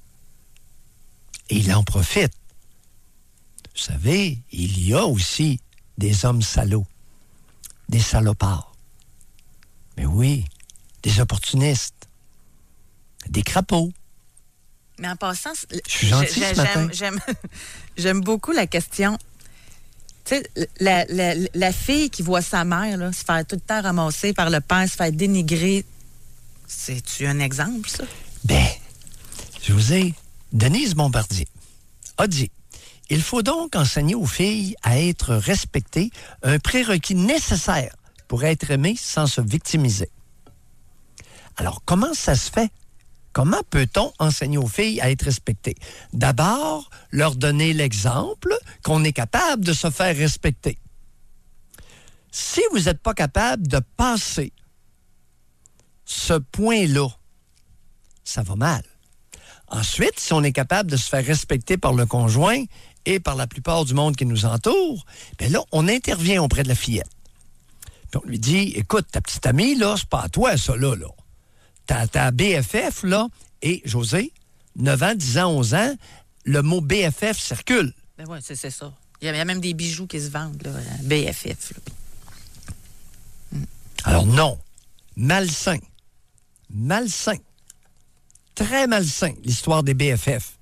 Et il en profite. Vous savez, il y a aussi des hommes salauds, des salopards. Mais oui, des opportunistes, des crapauds. Mais en passant, je suis gentil ce matin. J'aime, j'aime beaucoup la question. Tu sais, la, la, la fille qui voit sa mère là, se faire tout le temps ramasser par le père, se faire dénigrer, c'est-tu un exemple, ça? Ben, je vous ai... Denise Bombardier a dit « Il faut donc enseigner aux filles à être respectées, un prérequis nécessaire pour être aimées sans se victimiser. » Alors, comment ça se fait? Comment peut-on enseigner aux filles à être respectées? D'abord, leur donner l'exemple qu'on est capable de se faire respecter. Si vous n'êtes pas capable de passer ce point-là, ça va mal. Ensuite, si on est capable de se faire respecter par le conjoint et par la plupart du monde qui nous entoure, bien là, on intervient auprès de la fillette. Puis on lui dit, écoute, ta petite amie, là, c'est pas à toi, ça, là, là. Ta, ta B F F, là, et José, neuf ans, dix ans, onze ans, le mot B F F circule. Ben oui, c'est, c'est ça. Il y a même des bijoux qui se vendent, là, B F F. Là. Mm. Alors non, malsain. Malsain. Très malsain, l'histoire des B F F.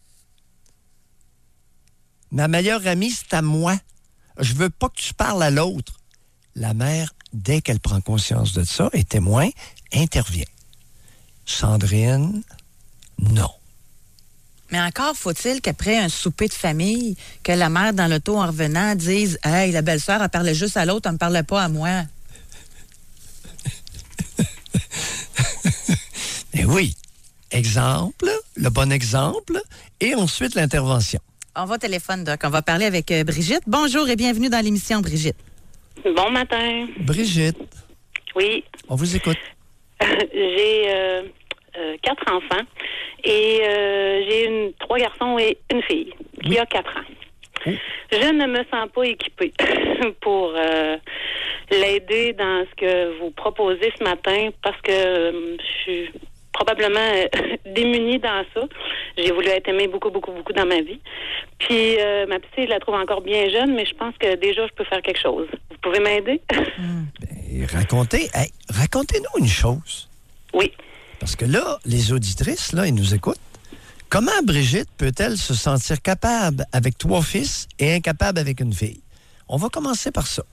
Ma meilleure amie, c'est à moi. Je veux pas que tu parles à l'autre. La mère, dès qu'elle prend conscience de ça, est témoin, intervient. Sandrine, non. Mais encore faut-il qu'après un souper de famille, que la mère, dans l'auto en revenant, dise « Hey, la belle-sœur, elle parlait juste à l'autre, elle me parlait pas à moi. » Eh oui. Exemple, le bon exemple, et ensuite l'intervention. On va au téléphone, Doc. On va parler avec euh, Brigitte. Bonjour et bienvenue dans l'émission, Brigitte. Bon matin. Brigitte. Oui. On vous écoute. j'ai euh, euh, quatre enfants et euh, j'ai une, trois garçons et une fille qui oui. a quatre ans. Je ne me sens pas équipée pour euh, l'aider dans ce que vous proposez ce matin parce que euh, je suis probablement euh, démunie dans ça. J'ai voulu être aimée beaucoup, beaucoup, beaucoup dans ma vie. Puis euh, ma petite, je la trouve encore bien jeune, mais je pense que déjà, je peux faire quelque chose. Vous pouvez m'aider? Ben, racontez, hey, racontez-nous une chose. Oui. Parce que là, les auditrices, là, ils nous écoutent. Comment Brigitte peut-elle se sentir capable avec trois fils et incapable avec une fille? On va commencer par ça.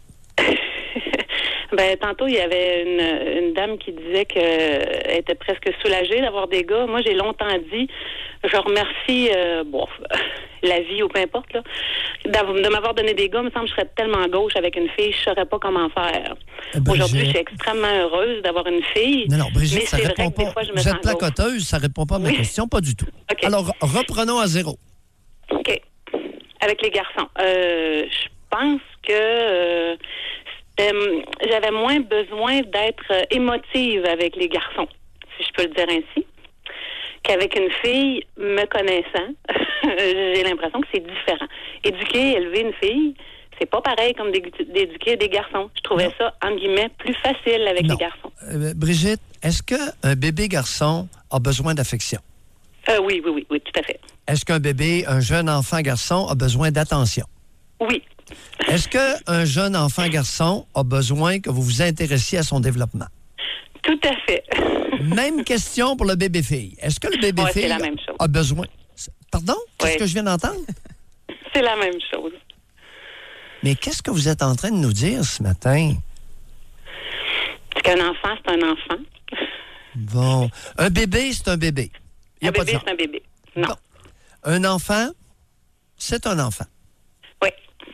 Ben, tantôt, il y avait une, une dame qui disait qu'elle était presque soulagée d'avoir des gars. Moi, j'ai longtemps dit, je remercie, euh, bon, la vie ou peu importe, là, de m'avoir donné des gars. Il me semble que je serais tellement gauche avec une fille, je ne saurais pas comment faire. Brigitte. Aujourd'hui, je suis extrêmement heureuse d'avoir une fille. Non, non, Brigitte, mais ça c'est répond vrai que pas. des fois, je me Vous sens êtes placoteuse, ça répond pas à ma Oui. question, pas du tout. Okay. Alors, reprenons à zéro. OK. Avec les garçons. Euh, je pense que euh, euh, j'avais moins besoin d'être euh, émotive avec les garçons, si je peux le dire ainsi, qu'avec une fille me connaissant. J'ai l'impression que c'est différent. Éduquer, élever une fille, c'est pas pareil comme d'éduquer des garçons. Je trouvais non. ça, entre guillemets, plus facile avec non. les garçons. Euh, Brigitte, est-ce qu'un bébé garçon a besoin d'affection? Euh, oui, oui, oui, oui, tout à fait. Est-ce qu'un bébé, un jeune enfant garçon a besoin d'attention? Oui. Est-ce qu'un jeune enfant garçon a besoin que vous vous intéressiez à son développement? Tout à fait. Même question pour le bébé fille. Est-ce que le bébé ouais, fille la même chose. a besoin... Pardon? Qu'est-ce ouais. que je viens d'entendre? C'est la même chose. Mais qu'est-ce que vous êtes en train de nous dire ce matin? C'est qu'un enfant, c'est un enfant. Bon. Un bébé, c'est un bébé. Un bébé, c'est un bébé. Non. Bon. Un enfant, c'est un enfant. Oui.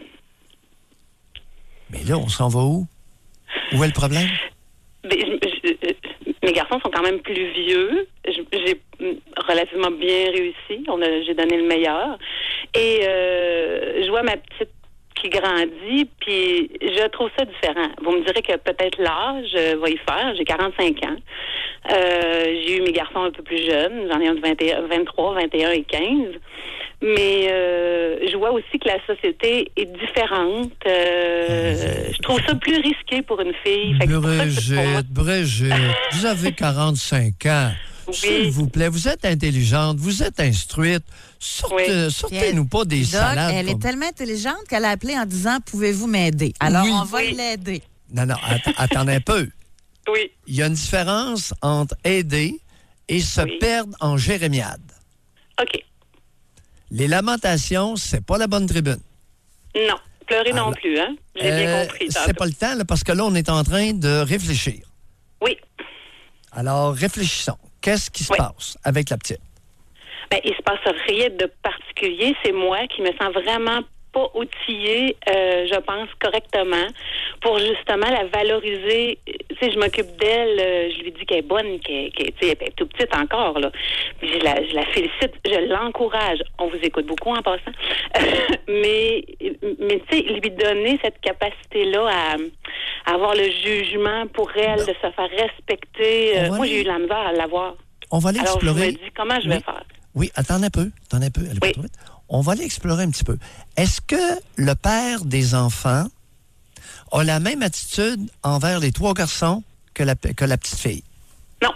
Mais là, on s'en va où? Où est le problème? Mais, je, je, mes garçons sont quand même plus vieux. Je, j'ai relativement bien réussi. On a, j'ai donné le meilleur. Et euh, je vois ma petite qui grandit, puis je trouve ça différent. Vous me direz que peut-être l'âge va y faire. J'ai quarante-cinq ans. Euh, j'ai eu mes garçons un peu plus jeunes. J'en ai un de vingt et un, vingt-trois, vingt et un et quinze. Mais euh, je vois aussi que la société est différente. Euh, je trouve ça plus risqué pour une fille. Fait que Brigitte, Brigitte, vous avez quarante-cinq ans. Oui. S'il vous plaît, vous êtes intelligente, vous êtes instruite. Sortez, oui. Sortez-nous pas des Doc, salades. Elle comme... est tellement intelligente qu'elle a appelé en disant « Pouvez-vous m'aider? » Alors, oui. on va oui. l'aider. Non, non, att- attendez un peu. Oui. Il y a une différence entre aider et se oui. perdre en jérémiade. OK. Les lamentations, c'est pas la bonne tribune. Non. Pleurer Alors, non plus, hein? J'ai euh, bien compris. C'est pas le temps, là, parce que là, on est en train de réfléchir. Oui. Alors, réfléchissons. Qu'est-ce qui se oui. passe avec la petite? Bien, il se passe rien de particulier. C'est moi qui me sens vraiment pas outillée, euh, je pense, correctement pour justement la valoriser. Tu sais, je m'occupe d'elle, euh, je lui dis qu'elle est bonne, qu'elle, qu'elle, tu sais, elle est toute petite encore, là. Puis je la, je la félicite, je l'encourage. On vous écoute beaucoup en passant. mais, mais tu sais, lui donner cette capacité-là à, à avoir le jugement pour elle, de se faire respecter. Euh, moi, aller... j'ai eu de la misère à l'avoir. On va aller Alors, explorer. je me dis, comment je oui. vais faire? Oui, attendez un peu, attendez un peu. Elle est oui. pas trop vite. On va aller explorer un petit peu. Est-ce que le père des enfants a la même attitude envers les trois garçons que la, que la petite fille? Non.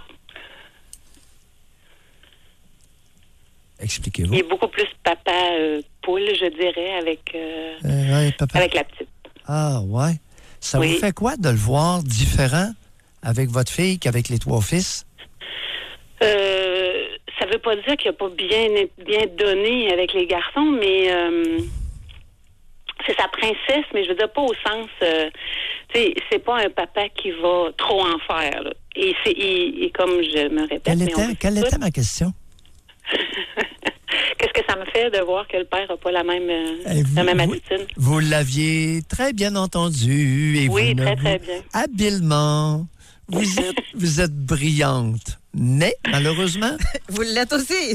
Expliquez-vous. Il est beaucoup plus papa euh, poule, je dirais, avec, euh, euh, ouais, papa. avec la petite. Ah, ouais. Ça oui. vous fait quoi de le voir différent avec votre fille qu'avec les trois fils? Euh, ça veut pas dire qu'il n'a pas bien, bien donné avec les garçons, mais euh, c'est sa princesse, mais je veux dire pas au sens... Euh, tu sais, c'est pas un papa qui va trop en faire. Là. Et, c'est, et, et comme je me répète... Quelle mais était, on quelle était ma question? Qu'est-ce que ça me fait de voir que le père n'a pas la même, euh, vous, la même vous, attitude? Vous l'aviez très bien entendu. Et oui, vous très, vous, très bien. Habilement. Vous êtes, vous êtes brillante. Mais, malheureusement... Vous l'êtes aussi.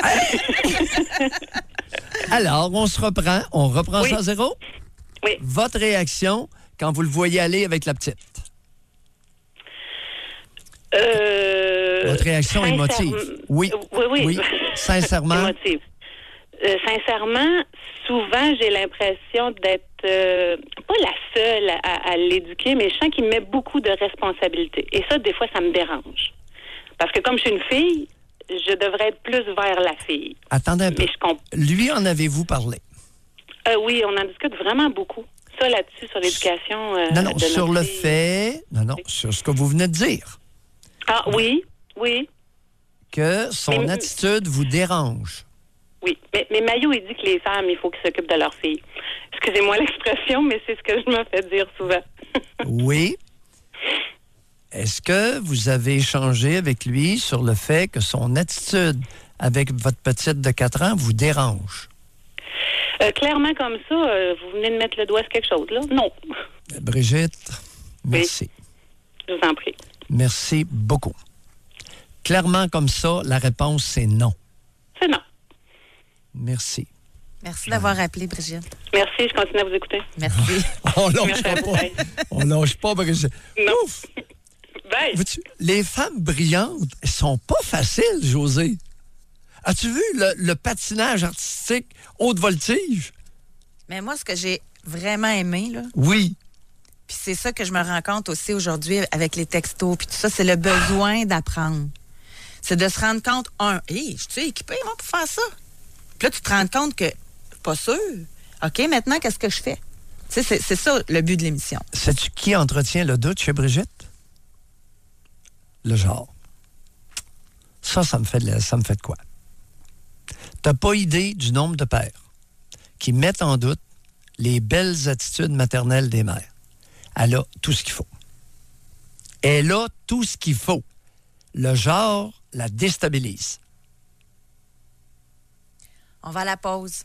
Alors, on se reprend. On reprend oui. ça à zéro? Oui. Votre réaction quand vous le voyez aller avec la petite? Euh, Votre réaction émotive? Oui. Oui, oui. oui. Sincèrement? Émotive. Euh, sincèrement, souvent, j'ai l'impression d'être euh, pas la seule à, à l'éduquer, mais je sens qu'il met beaucoup de responsabilités. Et ça, des fois, ça me dérange. Parce que comme je suis une fille, je devrais être plus vers la fille. Attendez un peu. Mais je comp- Lui, en avez-vous parlé? Euh, oui, on en discute vraiment beaucoup. Ça, là-dessus, sur l'éducation euh, Non, non, de sur notre le fille. fait... Non, non, sur ce que vous venez de dire. Ah, oui, oui. Que son Mais- attitude vous dérange. Oui, mais, mais Maillot, il dit que les femmes, il faut qu'ils s'occupent de leurs filles. Excusez-moi l'expression, mais c'est ce que je me fais dire souvent. Oui. Est-ce que vous avez échangé avec lui sur le fait que son attitude avec votre petite de quatre ans vous dérange? Euh, clairement, comme ça, euh, vous venez de mettre le doigt sur quelque chose, là? Non. Brigitte, merci. Je vous en prie. Merci beaucoup. Clairement, comme ça, la réponse, c'est non. C'est non. Merci. Merci d'avoir appelé, Brigitte. Merci, je continue à vous écouter. Merci. On lâche pas. On lâche pas, Brigitte. Non. Ouf! Vois-tu, les femmes brillantes sont pas faciles, José. As-tu vu le, le patinage artistique haute voltige? Mais moi, ce que j'ai vraiment aimé, là, Oui. puis c'est ça que je me rends compte aussi aujourd'hui avec les textos, puis tout ça, c'est le besoin d'apprendre. C'est de se rendre compte, un, hé, je suis équipée, moi, pour faire ça. Puis là, tu te rends compte que, pas sûr. OK, maintenant, qu'est-ce que je fais? Tu sais, c'est, c'est ça le but de l'émission. Sais-tu qui entretient le doute chez Brigitte? Le genre. Ça, ça me fait de, ça me fait de quoi? T'as pas idée du nombre de pères qui mettent en doute les belles attitudes maternelles des mères. Elle a tout ce qu'il faut. Elle a tout ce qu'il faut. Le genre la déstabilise. On va à la pause.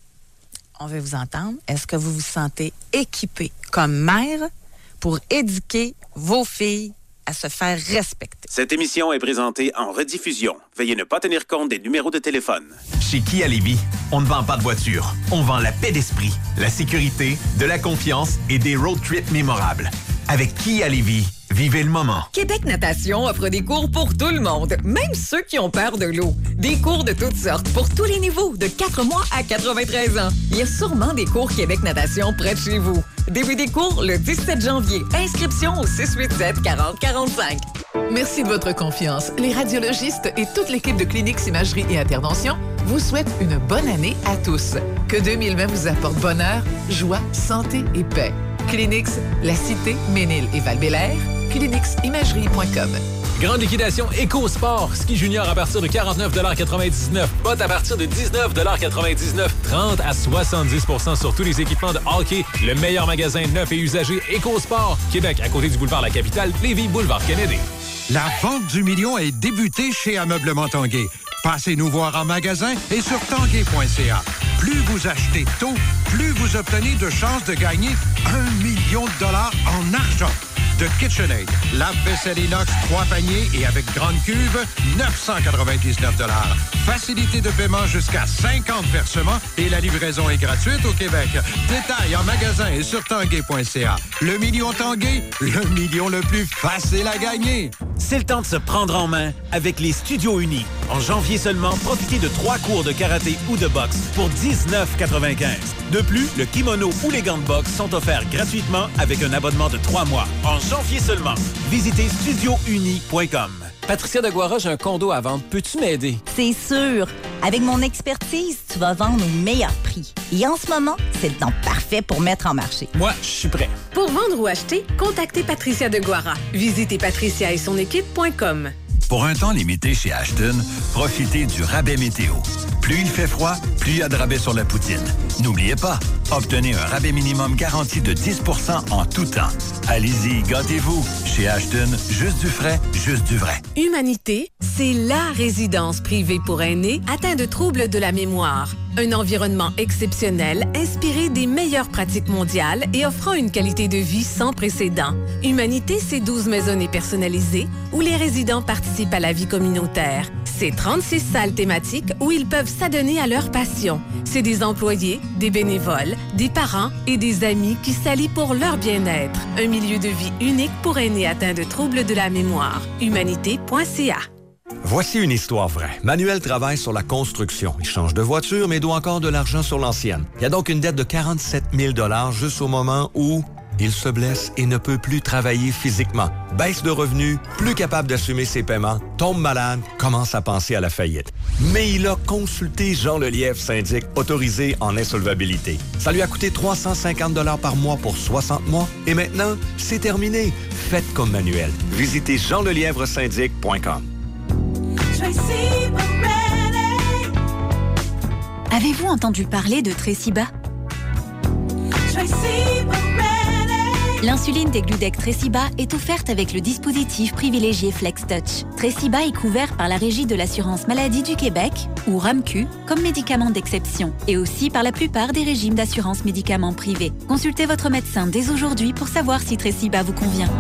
On veut vous entendre. Est-ce que vous vous sentez équipé comme mère pour éduquer vos filles à se faire respecter? Cette émission est présentée en rediffusion. Veuillez ne pas tenir compte des numéros de téléphone. Chez Kia Lévis, on ne vend pas de voiture. On vend la paix d'esprit, la sécurité, de la confiance et des road trips mémorables. Avec Kia Lévis, vivez le moment. Québec Natation offre des cours pour tout le monde, même ceux qui ont peur de l'eau. Des cours de toutes sortes, pour tous les niveaux, de quatre mois à quatre-vingt-treize ans. Il y a sûrement des cours Québec Natation près de chez vous. Début des cours le dix-sept janvier. Inscription au six huit sept quarante quarante-cinq. Merci de votre confiance. Les radiologistes et toute l'équipe de Cliniques Imagerie et Intervention vous souhaitent une bonne année à tous. Que deux mille vingt vous apporte bonheur, joie, santé et paix. Cliniques, La Cité, Ménil et Val-Bélair, cliniques imagerie point com. Grande liquidation EcoSport. Ski junior à partir de quarante-neuf quatre-vingt-dix-neuf. Bottes à partir de dix-neuf quatre-vingt-dix-neuf. trente à soixante-dix pour cent sur tous les équipements de hockey. Le meilleur magasin neuf et usagé EcoSport. Québec, à côté du boulevard La Capitale, Lévis, boulevard Kennedy. La vente du million est débutée chez Ameublement Tanguay. Passez nous voir en magasin et sur tanguay point c a. Plus vous achetez tôt, plus vous obtenez de chances de gagner un million de dollars en argent. De KitchenAid, lave-vaisselle inox, trois paniers et avec grande cuve, neuf cent quatre-vingt-dix-neuf dollars. Facilité de paiement jusqu'à cinquante versements et la livraison est gratuite au Québec. Détails en magasin et sur tanguay point c a. Le million Tanguay, le million le plus facile à gagner. C'est le temps de se prendre en main avec les Studios Unis. En janvier seulement, profitez de trois cours de karaté ou de boxe pour dix-neuf quatre-vingt-quinze. De plus, le kimono ou les gants de boxe sont offerts gratuitement avec un abonnement de trois mois. En janvier seulement. Visitez studio uni point com. Patricia de Guara, j'ai un condo à vendre. Peux-tu m'aider? C'est sûr. Avec mon expertise, tu vas vendre au meilleur prix. Et en ce moment, c'est le temps parfait pour mettre en marché. Moi, je suis prêt. Pour vendre ou acheter, contactez Patricia de Guara. Visitez patricia et son équipe point com. Pour un temps limité chez Ashton, profitez du rabais météo. Plus il fait froid, plus il y a de rabais sur la poutine. N'oubliez pas, obtenez un rabais minimum garanti de dix pour cent en tout temps. Allez-y, gâtez-vous. Chez Ashton, juste du frais, juste du vrai. Humanité, c'est la résidence privée pour aînés atteints de troubles de la mémoire. Un environnement exceptionnel, inspiré des meilleures pratiques mondiales et offrant une qualité de vie sans précédent. Humanité, c'est douze maisonnées personnalisées où les résidents participent à la vie communautaire. C'est trente-six salles thématiques où ils peuvent s'adonner à leur passion. C'est des employés, des bénévoles, des parents et des amis qui s'allient pour leur bien-être. Un milieu de vie unique pour aînés atteints de troubles de la mémoire. humanité point c a. Voici une histoire vraie. Manuel travaille sur la construction. Il change de voiture, mais doit encore de l'argent sur l'ancienne. Il y a donc une dette de quarante-sept mille dollars juste au moment où il se blesse et ne peut plus travailler physiquement. Baisse de revenus, plus capable d'assumer ses paiements, tombe malade, commence à penser à la faillite. Mais il a consulté Jean Lelièvre, syndic, autorisé en insolvabilité. Ça lui a coûté trois cent cinquante dollars par mois pour soixante mois. Et maintenant, c'est terminé. Faites comme Manuel. Visitez jean lelièvre syndic point com. Avez-vous entendu parler de Tresiba? L'insuline des Gludex Tresiba est offerte avec le dispositif privilégié FlexTouch. Tresiba est couvert par la Régie de l'assurance maladie du Québec, ou RAMQ, comme médicament d'exception, et aussi par la plupart des régimes d'assurance médicaments privés. Consultez votre médecin dès aujourd'hui pour savoir si Tresiba vous convient.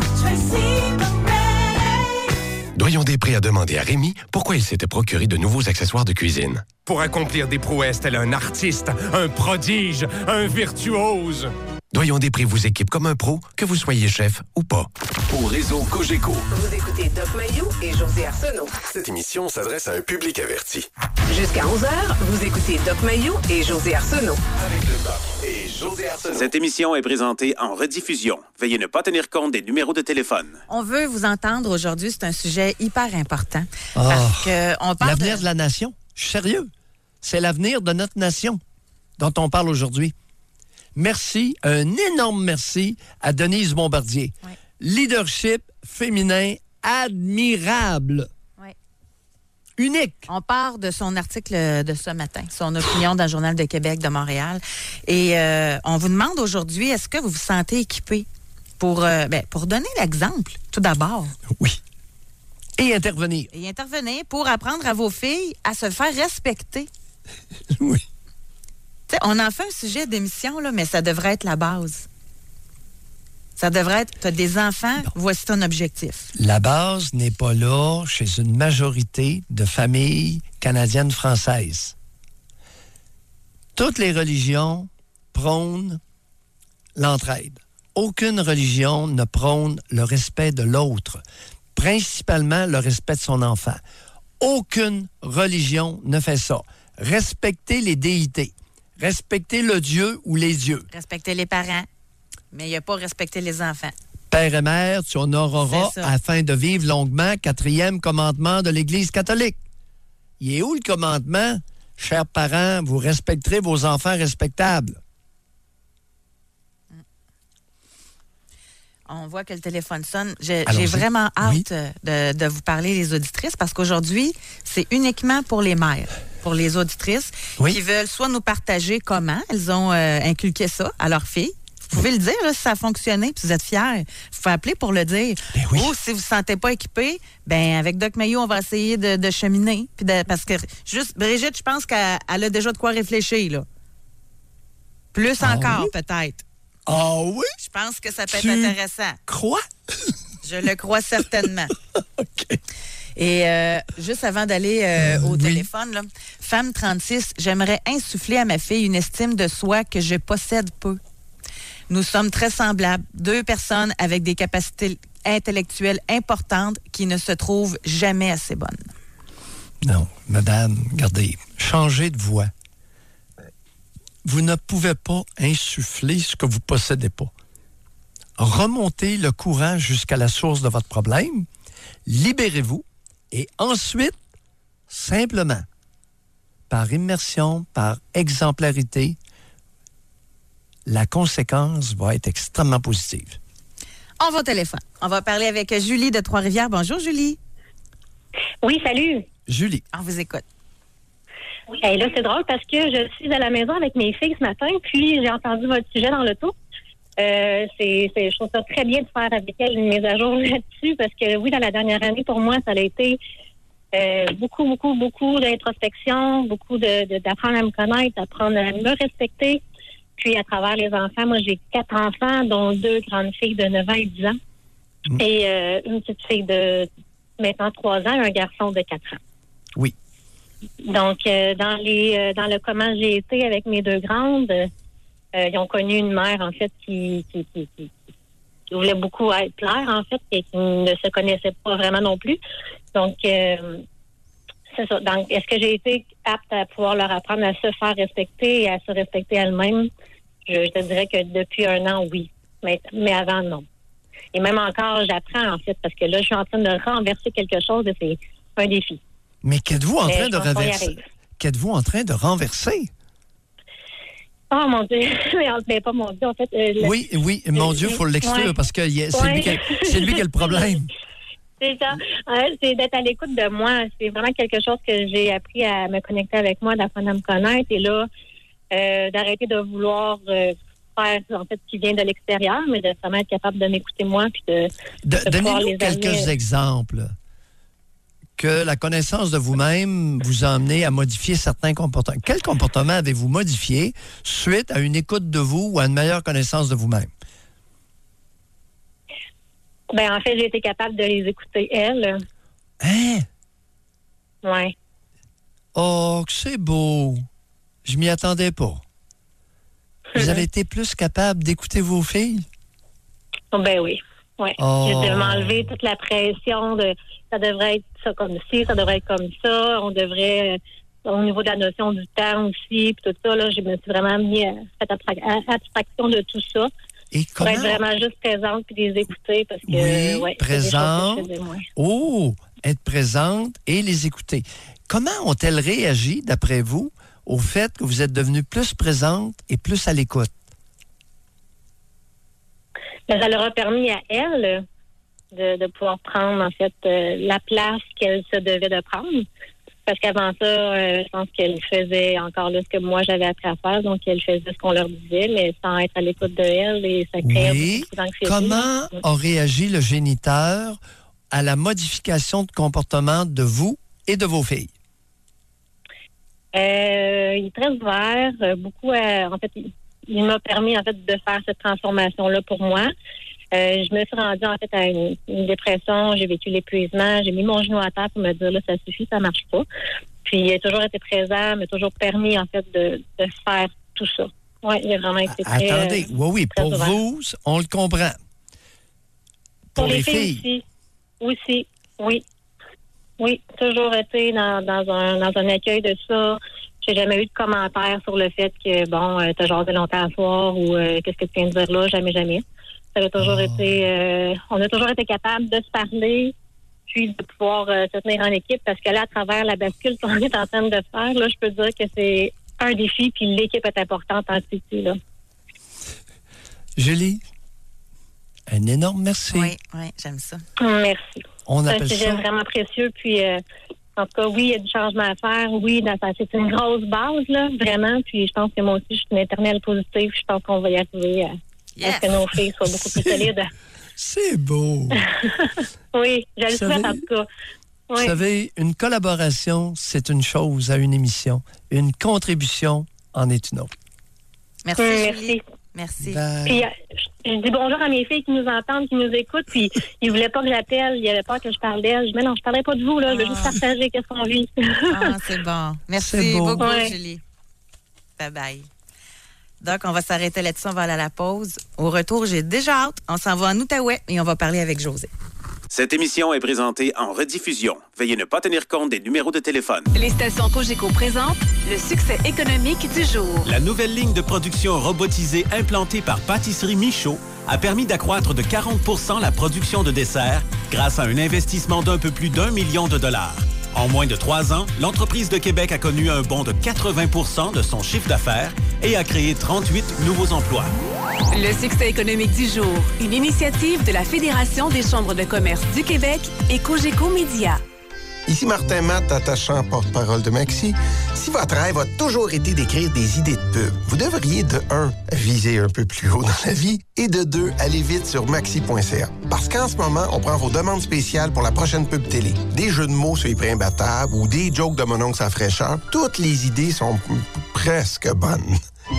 Doyon-Després a demandé à Rémi pourquoi il s'était procuré de nouveaux accessoires de cuisine. Pour accomplir des prouesses tel un artiste, un prodige, un virtuose. Doyon-Després vous équipe comme un pro, que vous soyez chef ou pas. Au réseau Cogeco. Vous écoutez Doc Mayou et José Arsenault. Cette émission s'adresse à un public averti. Jusqu'à onze heures, vous écoutez Doc Mayou et José Arsenault. Avec le Doc et José Arsenault. Cette émission est présentée en rediffusion. Veuillez ne pas tenir compte des numéros de téléphone. On veut vous entendre aujourd'hui. C'est un sujet hyper important. Oh, parce que on parle l'avenir de... de la nation. Je suis sérieux. C'est l'avenir de notre nation dont on parle aujourd'hui. Merci, un énorme merci à Denise Bombardier. Oui. Leadership féminin admirable. Oui. Unique. On part de son article de ce matin, son opinion dans le Journal de Québec de Montréal. Et euh, on vous demande aujourd'hui, est-ce que vous vous sentez équipé pour, euh, ben, pour donner l'exemple, tout d'abord? Oui. Et intervenir. Et intervenir pour apprendre à vos filles à se faire respecter. Oui. T'sais, on en fait un sujet d'émission, là, mais ça devrait être la base. Ça devrait être, tu as des enfants, bon. Voici ton objectif. La base n'est pas là chez une majorité de familles canadiennes françaises. Toutes les religions prônent l'entraide. Aucune religion ne prône le respect de l'autre, principalement le respect de son enfant. Aucune religion ne fait ça. Respecter les déités. Respecter le Dieu ou les dieux. Respecter les parents, mais il n'y a pas respecter les enfants. Père et mère, tu honoreras afin de vivre longuement, quatrième commandement de l'Église catholique. Il est où le commandement? Chers parents, vous respecterez vos enfants respectables. On voit que le téléphone sonne. J'ai, j'ai vraiment hâte oui. de, de vous parler, les auditrices, parce qu'aujourd'hui, c'est uniquement pour les mères, pour les auditrices oui. qui veulent soit nous partager comment elles ont euh, inculqué ça à leurs filles. Vous pouvez le dire là, si ça a fonctionné, puis vous êtes fiers. Vous pouvez appeler pour le dire. Ben oui. Ou si vous ne vous sentez pas équipé, ben avec Doc Mayou, on va essayer de, de cheminer. Puis de, parce que juste Brigitte, je pense qu'elle elle a déjà de quoi réfléchir. Là. Plus ah encore, oui? peut-être. Ah oui? Je pense que ça peut tu être intéressant. Crois? Je le crois certainement. OK. Et euh, juste avant d'aller euh, au oui. téléphone, là, femme trente-six, j'aimerais insuffler à ma fille une estime de soi que je possède peu. Nous sommes très semblables, deux personnes avec des capacités intellectuelles importantes qui ne se trouvent jamais assez bonnes. Non, madame, regardez, changez de voix. Vous ne pouvez pas insuffler ce que vous ne possédez pas. Remontez le courant jusqu'à la source de votre problème, libérez-vous, et ensuite, simplement, par immersion, par exemplarité, la conséquence va être extrêmement positive. On va au téléphone. On va parler avec Julie de Trois-Rivières. Bonjour, Julie. Oui, salut. Julie. On vous écoute. Oui, et là, c'est drôle parce que je suis à la maison avec mes filles ce matin, puis j'ai entendu votre sujet dans l'auto. Euh, c'est, c'est, je trouve ça très bien de faire avec elles une mise à jour là-dessus parce que, oui, dans la dernière année, pour moi, ça a été euh, beaucoup, beaucoup, beaucoup d'introspection, beaucoup de, de, d'apprendre à me connaître, d'apprendre à me respecter. Puis, à travers les enfants, moi, j'ai quatre enfants, dont deux grandes filles de neuf ans et dix ans. Mmh. Et euh, une petite fille de maintenant trois ans et un garçon de quatre ans. Oui. Donc, euh, dans les euh, dans le comment j'ai été avec mes deux grandes, euh, ils ont connu une mère, en fait, qui, qui, qui, qui, qui voulait beaucoup être plaire, en fait, et qui ne se connaissaient pas vraiment non plus. Donc, euh, c'est ça. Donc, est-ce que j'ai été apte à pouvoir leur apprendre à se faire respecter et à se respecter elle-même? Je, je te dirais que depuis un an, oui. Mais, mais avant, non. Et même encore, j'apprends, en fait, parce que là, je suis en train de renverser quelque chose et c'est un défi. Mais qu'êtes-vous en mais train de renverser? Qu'êtes-vous en train de renverser? Oh mon Dieu, mais, mais pas mon Dieu, en fait. Euh, le... Oui, oui, mon Dieu, il faut l'exclure ouais. parce que y a, c'est, ouais. lui qui a, c'est lui qui a le problème. C'est ça. Ouais, c'est d'être à l'écoute de moi. C'est vraiment quelque chose que j'ai appris à me connecter avec moi, d'apprendre à me connaître. Et là, euh, d'arrêter de vouloir euh, faire, en fait, ce qui vient de l'extérieur, mais de vraiment être capable de m'écouter moi. Puis de, de, de donnez-nous quelques amener... exemples que la connaissance de vous-même vous a amené à modifier certains comportements. Quel comportement avez-vous modifié suite à une écoute de vous ou à une meilleure connaissance de vous-même? Ben, en fait, j'ai été capable de les écouter, elles. Hein? Oui. Oh, que c'est beau. Je m'y attendais pas. Vous avez été plus capable d'écouter vos filles? Oh, ben oui. Oui. Oh. J'ai de m'enlever toute la pression de ça devrait être ça comme ci, ça devrait être comme ça. On devrait, euh, au niveau de la notion du temps aussi, puis tout ça, là, je me suis vraiment mis à cette abstraction de tout ça. Et comment... Pour être vraiment juste présente puis les écouter parce que oui, ouais, présente. C'est des choses que je faisais moins. Oh, être présente et les écouter. Comment ont-elles réagi, d'après vous, au fait que vous êtes devenue plus présente et plus à l'écoute? Mais ça leur a permis à elles de, de pouvoir prendre, en fait, euh, la place qu'elles se devaient de prendre. Parce qu'avant ça, euh, je pense qu'elles faisaient encore là ce que moi j'avais appris à faire, donc elles faisaient ce qu'on leur disait, mais sans être à l'écoute de elles, et ça créait oui. beaucoup d'anxiété. Comment a réagi le géniteur à la modification de comportement de vous et de vos filles? Euh, il est très ouvert, euh, beaucoup, euh, en fait, il, il m'a permis, en fait, de faire cette transformation-là pour moi. Euh, je me suis rendue, en fait, à une, une dépression, j'ai vécu l'épuisement, j'ai mis mon genou à terre pour me dire, là, ça suffit, ça marche pas. Puis, il a toujours été présent, m'a toujours permis, en fait, de, de faire tout ça. Oui, il a vraiment été très... Attendez, oui, oui, pour ouvert. vous, on le comprend. Pour, pour les, les filles, filles aussi. Aussi, oui. Oui, toujours été dans, dans, un, dans un accueil de ça. J'ai jamais eu de commentaires sur le fait que, bon, euh, t'as jasé longtemps à soir ou euh, qu'est-ce que tu viens de dire là, jamais, jamais. Ça a toujours oh. été, euh, on a toujours été capable de se parler, puis de pouvoir euh, se tenir en équipe, parce que là, à travers la bascule qu'on est en train de faire, là, je peux dire que c'est un défi, puis l'équipe est importante en ceci, là. Julie, un énorme merci. Oui, oui, j'aime ça. Merci. On c'est appelle un sujet ça... vraiment précieux, puis euh, en tout cas, oui, il y a du changement à faire, oui, dans, c'est une grosse base, là, vraiment, puis je pense que moi aussi, je suis une éternelle positive, je pense qu'on va y arriver à... Yes. Est-ce que nos filles soient beaucoup plus solides? C'est beau. Oui, je le souhaite en tout cas. Oui. Vous savez, une collaboration, c'est une chose à une émission. Une contribution en est une autre. Merci, mmh, Julie. Merci. Merci. Puis, euh, je, je dis bonjour à mes filles qui nous entendent, qui nous écoutent, puis ils voulaient pas que j'appelle, ils avaient peur que je parle d'elles. Je dis, mais non, je parlais pas de vous, là, je veux juste partager qu'est-ce qu'on vit. Ah, c'est bon. Merci beaucoup, ouais. Julie. Bye-bye. Donc, on va s'arrêter là-dessus, on va aller à la pause. Au retour, j'ai déjà hâte. On s'en va en Outaouais et on va parler avec José. Cette émission est présentée en rediffusion. Veuillez ne pas tenir compte des numéros de téléphone. Les stations Cogeco présentent le succès économique du jour. La nouvelle ligne de production robotisée implantée par Pâtisserie Michaud a permis d'accroître de quarante pour cent la production de desserts grâce à un investissement d'un peu plus d'un million de dollars. En moins de trois ans, l'entreprise de Québec a connu un bond de quatre-vingts pour cent de son chiffre d'affaires et a créé trente-huit nouveaux emplois. Le succès économique du jour, une initiative de la Fédération des chambres de commerce du Québec et Cogeco Média. Ici Martin Matt, attachant porte-parole de Maxi. Si votre rêve a toujours été d'écrire des idées de pub, vous devriez, de un, viser un peu plus haut dans la vie et de deux, aller vite sur maxi point c a. Parce qu'en ce moment, on prend vos demandes spéciales pour la prochaine pub télé. Des jeux de mots sur les prix imbattables ou des jokes de mon oncle à fraîcheur. Toutes les idées sont presque bonnes.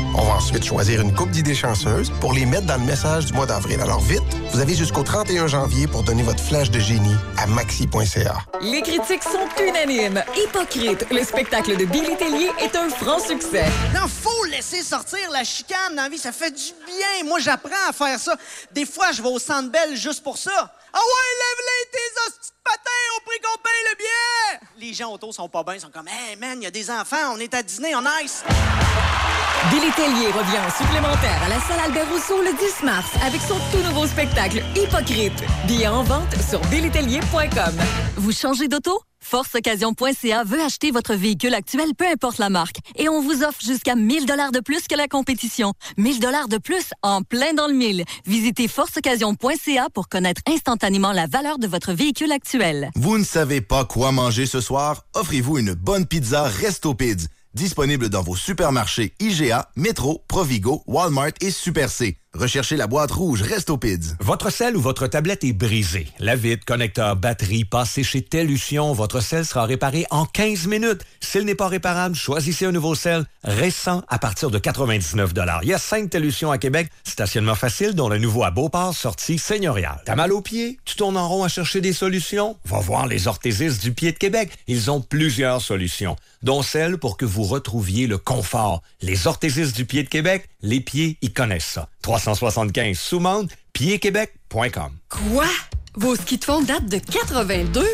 On va ensuite choisir une couple d'idées chanceuses pour les mettre dans le message du mois d'avril. Alors vite, vous avez jusqu'au trente et un janvier pour donner votre flash de génie à maxi point c a. Les critiques sont unanimes. Hypocrite, le spectacle de Billy Tellier est un franc succès. Non, faut laisser sortir la chicane dans la vie, ça fait du bien. Moi, j'apprends à faire ça. Des fois, je vais au Centre Bell juste pour ça. Ah ouais, lève-les tes hosties de patins au prix qu'on paye le billet! Les gens autour sont pas bien, ils sont comme « Hey man, il y a des enfants, on est à dîner, on ice! » Billy Tellier revient en supplémentaire à la salle Albert Rousseau le dix mars avec son tout nouveau spectacle Hypocrite. Billets en vente sur billy tellier point com. Vous changez d'auto? force occasion point c a veut acheter votre véhicule actuel, peu importe la marque. Et on vous offre jusqu'à mille dollars de plus que la compétition. mille dollars de plus en plein dans le mille. Visitez force occasion point c a pour connaître instantanément la valeur de votre véhicule actuel. Vous ne savez pas quoi manger ce soir? Offrez-vous une bonne pizza Resto Pids. Disponible dans vos supermarchés I G A, Métro, Provigo, Walmart et Super C. Recherchez la boîte rouge Resto Pids. Votre sel ou votre tablette est brisé. La vitre, connecteur, batterie, passez chez Tellution. Votre sel sera réparé en quinze minutes. S'il n'est pas réparable, choisissez un nouveau sel récent à partir de quatre-vingt-dix-neuf dollars. Il y a cinq Tellution à Québec. Stationnement facile, dont le nouveau à Beauport, sortie seigneuriale. T'as mal aux pieds? Tu tournes en rond à chercher des solutions? Va voir les orthésistes du pied de Québec. Ils ont plusieurs solutions, dont celle pour que vous retrouviez le confort. Les orthésistes du pied de Québec, les pieds, ils connaissent ça. trois cent soixante-quinze Soumande, pied québec point com. Quoi? Vos skis de fond datent de quatre-vingt-deux?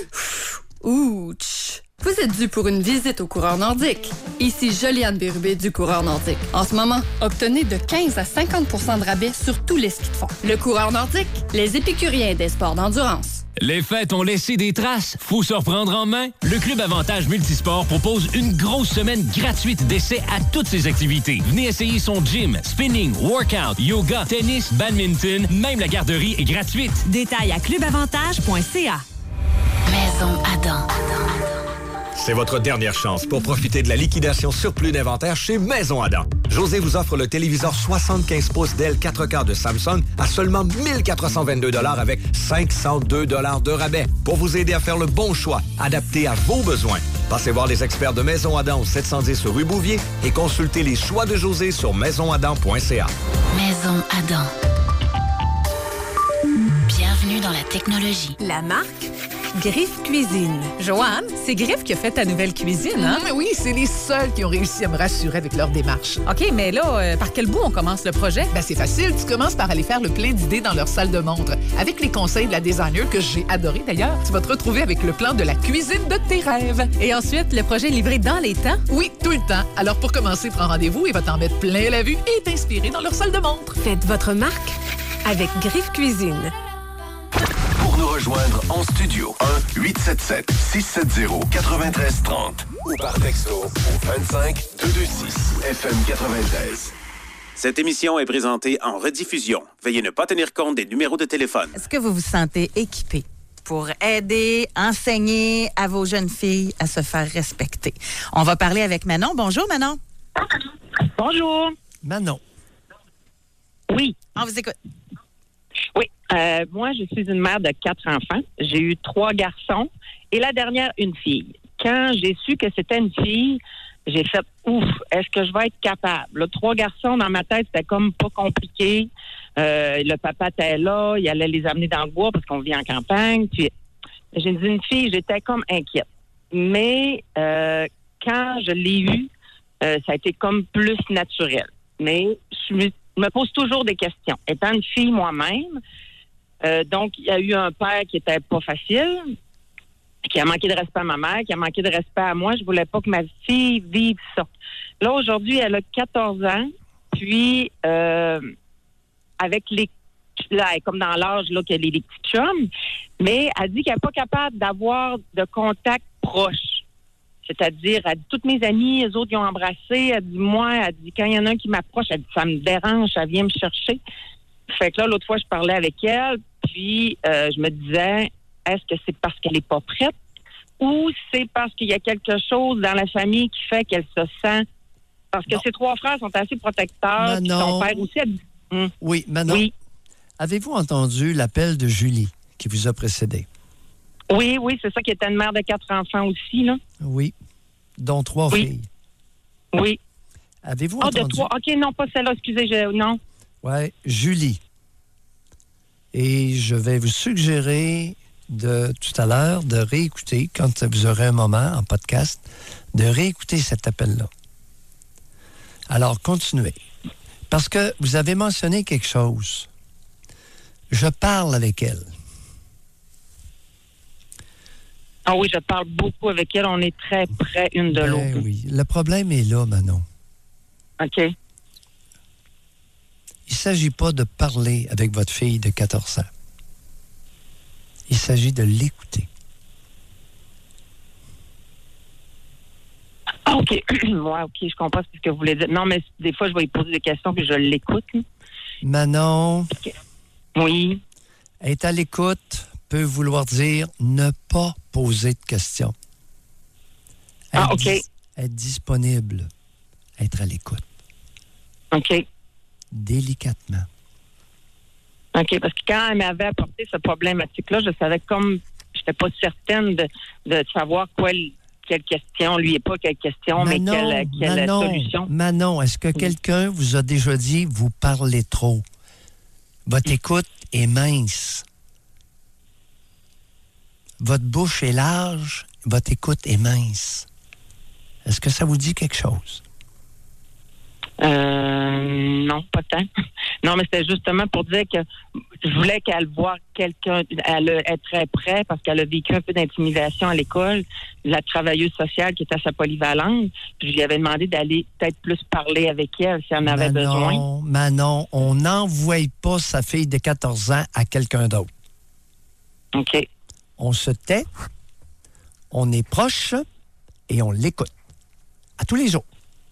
Ouch! Vous êtes dû pour une visite au coureur nordique. Ici Joliane Bérubé du coureur nordique. En ce moment, obtenez de quinze à cinquante pour cent de rabais sur tous les skis de fond. Le coureur nordique, les épicuriens des sports d'endurance. Les fêtes ont laissé des traces. Faut se reprendre en main. Le Club Avantage Multisport propose une grosse semaine gratuite d'essai à toutes ses activités. Venez essayer son gym, spinning, workout, yoga, tennis, badminton. Même la garderie est gratuite. Détails à club avantage point c a. Maison Adam. C'est votre dernière chance pour profiter de la liquidation surplus d'inventaire chez Maison Adam. José vous offre le téléviseur soixante-quinze pouces Dell quatre K de Samsung à seulement mille quatre cent vingt-deux dollars avec cinq cent deux dollars de rabais pour vous aider à faire le bon choix, adapté à vos besoins. Passez voir les experts de Maison Adam au sept cent dix rue Bouvier et consultez les choix de José sur maison adam point c a. Maison Adam. Bienvenue dans la technologie. La marque Griffe Cuisine. Joanne, c'est Griffe qui a fait ta nouvelle cuisine, hein? Mmh, oui, c'est les seuls qui ont réussi à me rassurer avec leur démarche. OK, mais là, euh, par quel bout on commence le projet? Ben, c'est facile. Tu commences par aller faire le plein d'idées dans leur salle de montre. Avec les conseils de la designer, que j'ai adoré d'ailleurs, tu vas te retrouver avec le plan de la cuisine de tes rêves. Et ensuite, le projet est livré dans les temps? Oui, tout le temps. Alors, pour commencer, prends rendez-vous et va t'en mettre plein la vue et t'inspirer dans leur salle de montre. Faites votre marque avec Griffe Cuisine. Pour nous rejoindre en studio, un huit sept sept six sept zéro neuf trois trois zéro ou par texto au vingt-cinq deux cent vingt-six F M quatre-vingt-treize. Cette émission est présentée en rediffusion. Veuillez ne pas tenir compte des numéros de téléphone. Est-ce que vous vous sentez équipé pour aider, enseigner à vos jeunes filles à se faire respecter? On va parler avec Manon. Bonjour, Manon. Bonjour. Manon. Oui. On vous écoute. Oui. Euh, moi, je suis une mère de quatre enfants. J'ai eu trois garçons et la dernière, une fille. Quand j'ai su que c'était une fille, j'ai fait « Ouf, est-ce que je vais être capable? » Là, trois garçons, dans ma tête, c'était comme pas compliqué. Euh, le papa était là, il allait les amener dans le bois parce qu'on vit en campagne. Puis, j'ai dit une fille, j'étais comme inquiète. Mais euh, quand je l'ai eue, euh, ça a été comme plus naturel. Mais je me, je me pose toujours des questions. Étant une fille moi-même, Euh, donc, il y a eu un père qui était pas facile, qui a manqué de respect à ma mère, qui a manqué de respect à moi. Je voulais pas que ma fille vive ça. Là, aujourd'hui, elle a quatorze ans, puis euh, avec les... Là, elle est comme dans l'âge là qu'elle est les petits chums, mais elle dit qu'elle n'est pas capable d'avoir de contact proche. C'est-à-dire, elle dit, toutes mes amies, les autres, ils ont embrassé. Elle dit, moi, elle dit, quand il y en a un qui m'approche, elle dit, ça me dérange, ça vient me chercher. Fait que là, l'autre fois, je parlais avec elle, puis euh, je me disais, est-ce que c'est parce qu'elle n'est pas prête ou c'est parce qu'il y a quelque chose dans la famille qui fait qu'elle se sent... Parce que non. Ses trois frères sont assez protecteurs, puis son père aussi a dit... Hum. Oui, Manon, oui. Avez-vous entendu l'appel de Julie qui vous a précédé? Oui, oui, c'est ça, qui était une mère de quatre enfants aussi, là. Oui, dont trois oui. filles. Oui. Avez-vous Ah, entendu? de trois. OK, non, pas celle-là, excusez, je... non. Oui, Julie. Et je vais vous suggérer de tout à l'heure de réécouter, quand vous aurez un moment en podcast, de réécouter cet appel-là. Alors, continuez. Parce que vous avez mentionné quelque chose. Je parle avec elle. Ah oui, je parle beaucoup avec elle. On est très près une de Ben l'autre. oui. Le problème est là, Manon. OK. Il ne s'agit pas de parler avec votre fille de quatorze ans. Il s'agit de l'écouter. Ah, OK. Ouais, OK, je comprends ce que vous voulez dire. Non, mais des fois, je vais lui poser des questions puis je l'écoute. Manon. Okay. Oui. Être à l'écoute peut vouloir dire ne pas poser de questions. Être Ah, OK. dis- être disponible. Être à l'écoute. OK. Délicatement. OK, parce que quand elle m'avait apporté ce problématique-là, je savais comme, je n'étais pas certaine de, de savoir quoi, quelle question, lui et pas quelle question, Manon, mais quelle, quelle Manon, solution. Manon, est-ce que quelqu'un vous a déjà dit vous parlez trop? Votre écoute est mince. Votre bouche est large, votre écoute est mince. Est-ce que ça vous dit quelque chose? Euh, non, pas tant. Non, mais c'était justement pour dire que je voulais qu'elle voie quelqu'un, elle être très près parce qu'elle a vécu un peu d'intimidation à l'école, la travailleuse sociale qui était à sa polyvalente. Puis je lui avais demandé d'aller peut-être plus parler avec elle si elle en avait Manon, besoin. Manon, on n'envoie pas sa fille de quatorze ans à quelqu'un d'autre. OK. On se tait, on est proche et on l'écoute. À tous les jours.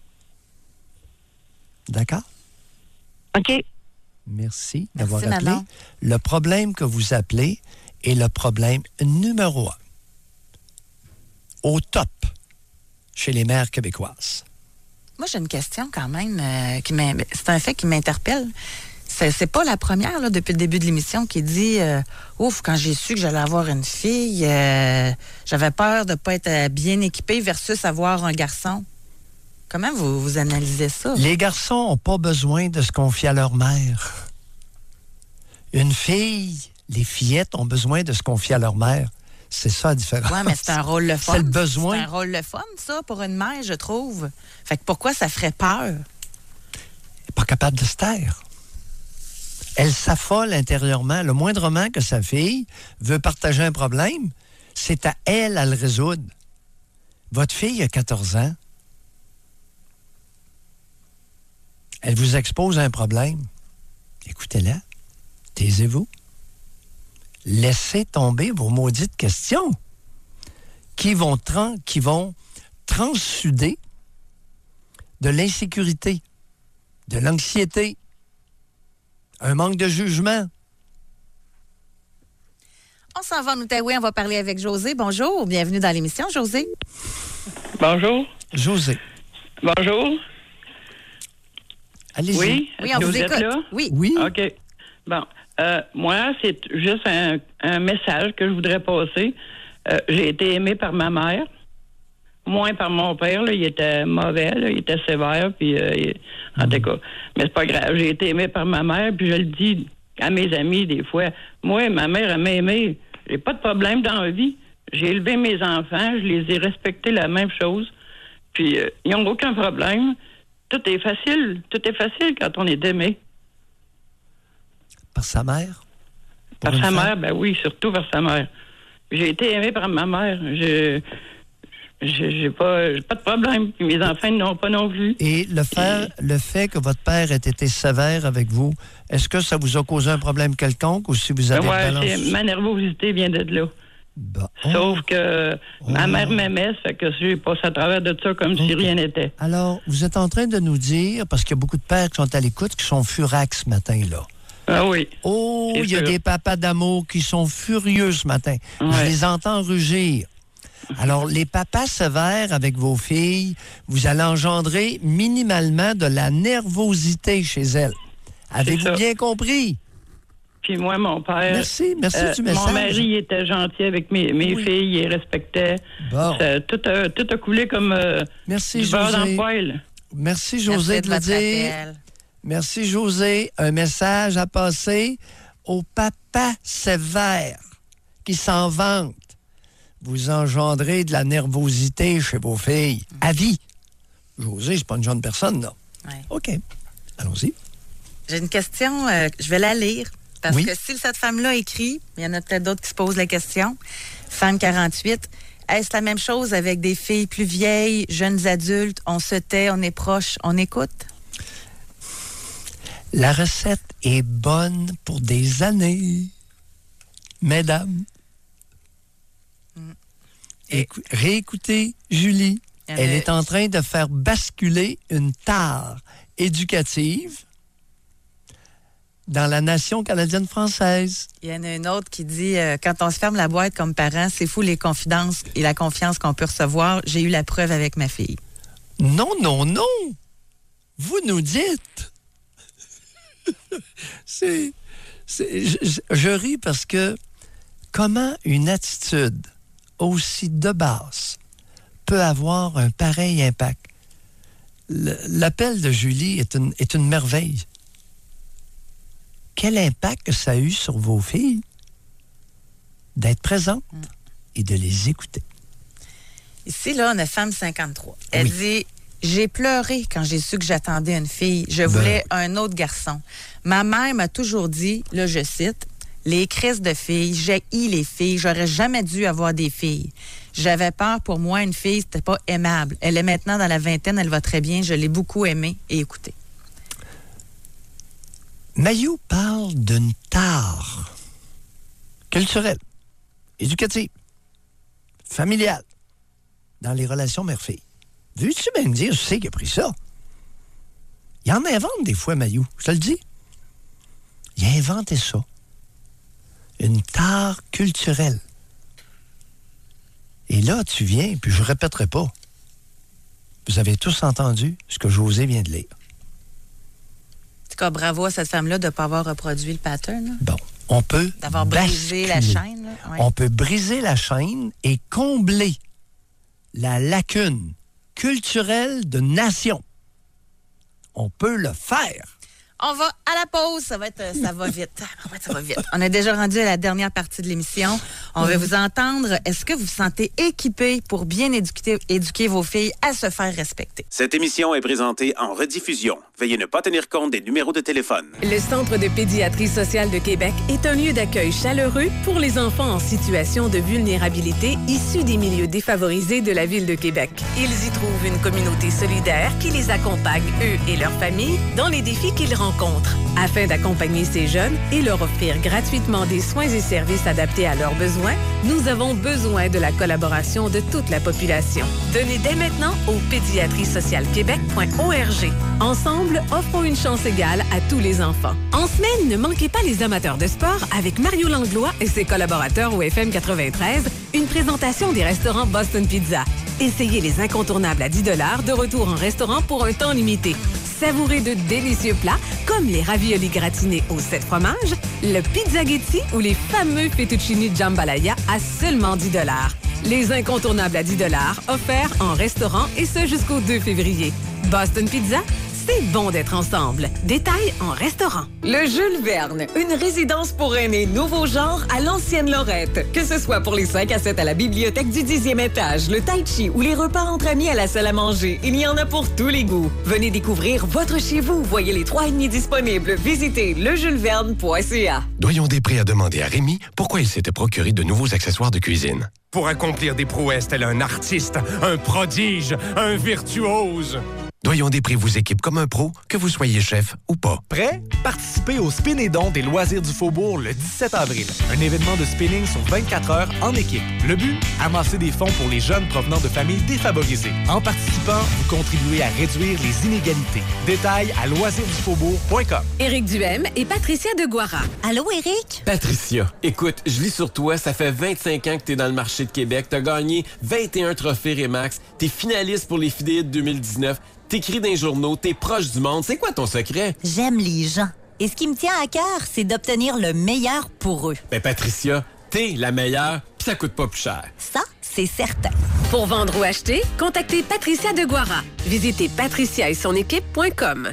D'accord? OK. Merci, Merci, d'avoir appelé. Manon. Le problème que vous appelez est le problème numéro un. Au top chez les mères québécoises. Moi, j'ai une question quand même. Euh, qui m'in- c'est un fait qui m'interpelle. C'est, c'est pas la première, là, depuis le début de l'émission, qui dit euh, ouf, quand j'ai su que j'allais avoir une fille, euh, j'avais peur de ne pas être euh, bien équipée versus avoir un garçon. Comment vous, vous analysez ça? Les garçons n'ont pas besoin de se confier à leur mère. Une fille, les fillettes ont besoin de se confier à leur mère. C'est ça la différence. Oui, mais c'est un rôle le fun. C'est le besoin. C'est un rôle le fun, ça, pour une mère, je trouve. Fait que pourquoi ça ferait peur? Elle n'est pas capable de se taire. Elle s'affole intérieurement. Le moindrement que sa fille veut partager un problème, c'est à elle à le résoudre. Votre fille a quatorze ans. Elle vous expose à un problème. Écoutez-la. Taisez-vous. Laissez tomber vos maudites questions qui vont, tran- qui vont transsuder de l'insécurité, de l'anxiété, un manque de jugement. On s'en va en Outaouais, on va parler avec José. Bonjour, bienvenue dans l'émission, José. Bonjour. José. Bonjour. Allez-y. Oui, Oui, on vous vous êtes écoute. là? Oui. Oui. OK. Bon, euh, moi, c'est juste un, un message que je voudrais passer. Euh, j'ai été aimée par ma mère, moins par mon père. Là, il était mauvais, là, il était sévère, puis euh, il- en tout cas. Mais c'est pas grave. J'ai été aimée par ma mère, puis je le dis à mes amis des fois. Moi, ma mère, elle m'a aimée. J'ai pas de problème dans la vie. J'ai élevé mes enfants, je les ai respectés la même chose. Puis euh, ils n'ont aucun problème. Tout est facile. Tout est facile quand on est aimé. Par sa mère? Par une sa femme? mère, ben oui, surtout par sa mère. J'ai été aimé par ma mère. Je j'ai j'ai pas, j'ai pas de problème. Puis mes enfants n'ont pas non plus. Et le fait, le fait que votre père ait été sévère avec vous, est-ce que ça vous a causé un problème quelconque ou si vous avez Ouais, balance- c'est- ma nervosité vient de là. Sauf que ma mère m'aimait, ça fait que j'ai passé à travers de ça comme si rien n'était. Alors, vous êtes en train de nous dire, parce qu'il y a beaucoup de pères qui sont à l'écoute, qui sont furax ce matin-là. Ah oui. Oh, C'est il y a sûr. des papas d'amour qui sont furieux ce matin. Je Ouais. les entends rugir. Alors, les papas sévères avec vos filles, vous allez engendrer minimalement de la nervosité chez elles. Avez-vous ça. bien compris? Puis moi, mon père... Merci, merci du message. Mon mari il était gentil avec mes, mes filles, il les respectait. Bon. Ça- tout, a, tout a coulé comme euh, Merci, du beurre dans José. le poêle. Merci, José, Merci de de le votre dire. appel. Merci, José. Un message à passer au papa sévère qui s'en vante. Vous engendrez de la nervosité chez vos filles. À vie. José, c'est pas une jeune personne, là. Ouais. OK. Allons-y. J'ai une question, euh, je vais la lire. Parce Oui. que si cette femme-là écrit, il y en a peut-être d'autres qui se posent la question. Femme quarante-huit, est-ce la même chose avec des filles plus vieilles, jeunes adultes? On se tait, on est proche, on écoute? La recette est bonne pour des années. Mesdames. Mm. Écou- réécoutez Julie. Il y en Elle a- est en train de faire basculer une tare éducative dans la nation canadienne-française. Il y en a une autre qui dit euh, quand on se ferme la boîte comme parent, c'est fou les confidences et la confiance qu'on peut recevoir. J'ai eu la preuve avec ma fille. Non, non, non. Vous nous dites. c'est, c'est- je, je- je ris parce que comment une attitude aussi de base peut avoir un pareil impact? Le- l'appel de Julie est une, est une merveille. Quel impact que ça a eu sur vos filles d'être présentes et de les écouter? Ici, là, on a femme cinquante-trois. Elle dit j'ai pleuré quand j'ai su que j'attendais une fille. Je voulais un autre garçon. Ma mère m'a toujours dit, là, je cite, les crises de filles, j'ai les filles, j'aurais jamais dû avoir des filles. J'avais peur pour moi, une fille, c'était pas aimable. Elle est maintenant dans la vingtaine, elle va très bien, je l'ai beaucoup aimée et écoutée. Mayou parle d'une tare culturelle, éducative, familiale, dans les relations mère-fille. Veux-tu bien me dire, je sais qui a pris ça? Il en invente des fois, Mayou, je te le dis. Il a inventé ça. Une tare culturelle. Et là, tu viens, puis je répéterai pas. Vous avez tous entendu ce que José vient de lire. En tout cas, bravo à cette femme-là de ne pas avoir reproduit le pattern. Là. Bon, on peut D'avoir brisé la basculer. chaîne. Là. Ouais. On peut briser la chaîne et combler la lacune culturelle de nation. On peut le faire. On va à la pause. Ça va être, ça va vite. Ouais, ça va vite. On est déjà rendu à la dernière partie de l'émission. On va vous entendre. Est-ce que vous vous sentez équipé pour bien éduquer, éduquer vos filles à se faire respecter? Cette émission est présentée en rediffusion. Veuillez ne pas tenir compte des numéros de téléphone. Le Centre de pédiatrie sociale de Québec est un lieu d'accueil chaleureux pour les enfants en situation de vulnérabilité issus des milieux défavorisés de la ville de Québec. Ils y trouvent une communauté solidaire qui les accompagne, eux et leurs familles, dans les défis qu'ils rencontrent. Afin d'accompagner ces jeunes et leur offrir gratuitement des soins et services adaptés à leurs besoins, nous avons besoin de la collaboration de toute la population. Donnez dès maintenant au pédiatrie sociale québec point org. Ensemble, offrons une chance égale à tous les enfants. En semaine, ne manquez pas les amateurs de sport avec Mario Langlois et ses collaborateurs au F M quatre-vingt-treize, une présentation des restaurants Boston Pizza. Essayez les incontournables à dix dollars de retour en restaurant pour un temps limité. Savourez de délicieux plats comme les raviolis gratinés aux sept fromages, le pizzaghetti ou les fameux fettuccini jambalaya à seulement dix dollars. Les incontournables à dix dollars offerts en restaurant et ce jusqu'au deux février. Boston Pizza, c'est bon d'être ensemble. Détails en restaurant. Le Jules Verne, une résidence pour aînés nouveau genre à l'ancienne Lorette. Que ce soit pour les cinq à sept à la bibliothèque du dixième étage, le tai chi ou les repas entre amis à la salle à manger, il y en a pour tous les goûts. Venez découvrir votre chez vous. Voyez les trois et demi disponibles. Visitez le jules verne point c a. Doyon Després a demandé à Rémi pourquoi il s'était procuré de nouveaux accessoires de cuisine. Pour accomplir des prouesses tel un artiste, un prodige, un virtuose. Doyon Després vous équipe comme un pro, que vous soyez chef ou pas. Prêt? Participez au Spin et Don des loisirs du Faubourg le dix-sept avril. Un événement de spinning sur vingt-quatre heures en équipe. Le but? Amasser des fonds pour les jeunes provenant de familles défavorisées. En participant, vous contribuez à réduire les inégalités. Détails à loisirs du faubourg point com. Éric Duhem et Patricia Deguara. Allô, Éric? Patricia, écoute, je lis sur toi, ça fait vingt-cinq ans que t'es dans le marché de Québec, t'as gagné vingt et un trophées Remax, t'es finaliste pour les Fidéides deux mille dix-neuf, t'écris dans les journaux, t'es proche du monde. C'est quoi ton secret? J'aime les gens. Et ce qui me tient à cœur, c'est d'obtenir le meilleur pour eux. Ben Patricia, t'es la meilleure, pis ça coûte pas plus cher. Ça, c'est certain. Pour vendre ou acheter, contactez Patricia Deguara. Visitez patricia et son équipe point com.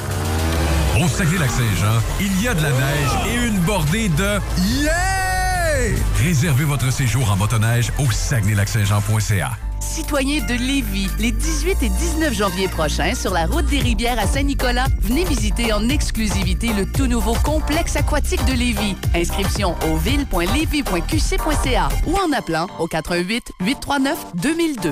Au Saguenay-Lac-Saint-Jean, il y a de la neige et une bordée de yeah! Réservez votre séjour en motoneige au saguenay lac saint jean point c a. Citoyens de Lévis, les dix-huit et dix-neuf janvier prochains, sur la route des Rivières à Saint-Nicolas, venez visiter en exclusivité le tout nouveau complexe aquatique de Lévis. Inscription au ville point lévis point q c point c a ou en appelant au quatre un huit, huit trois neuf, deux mille deux.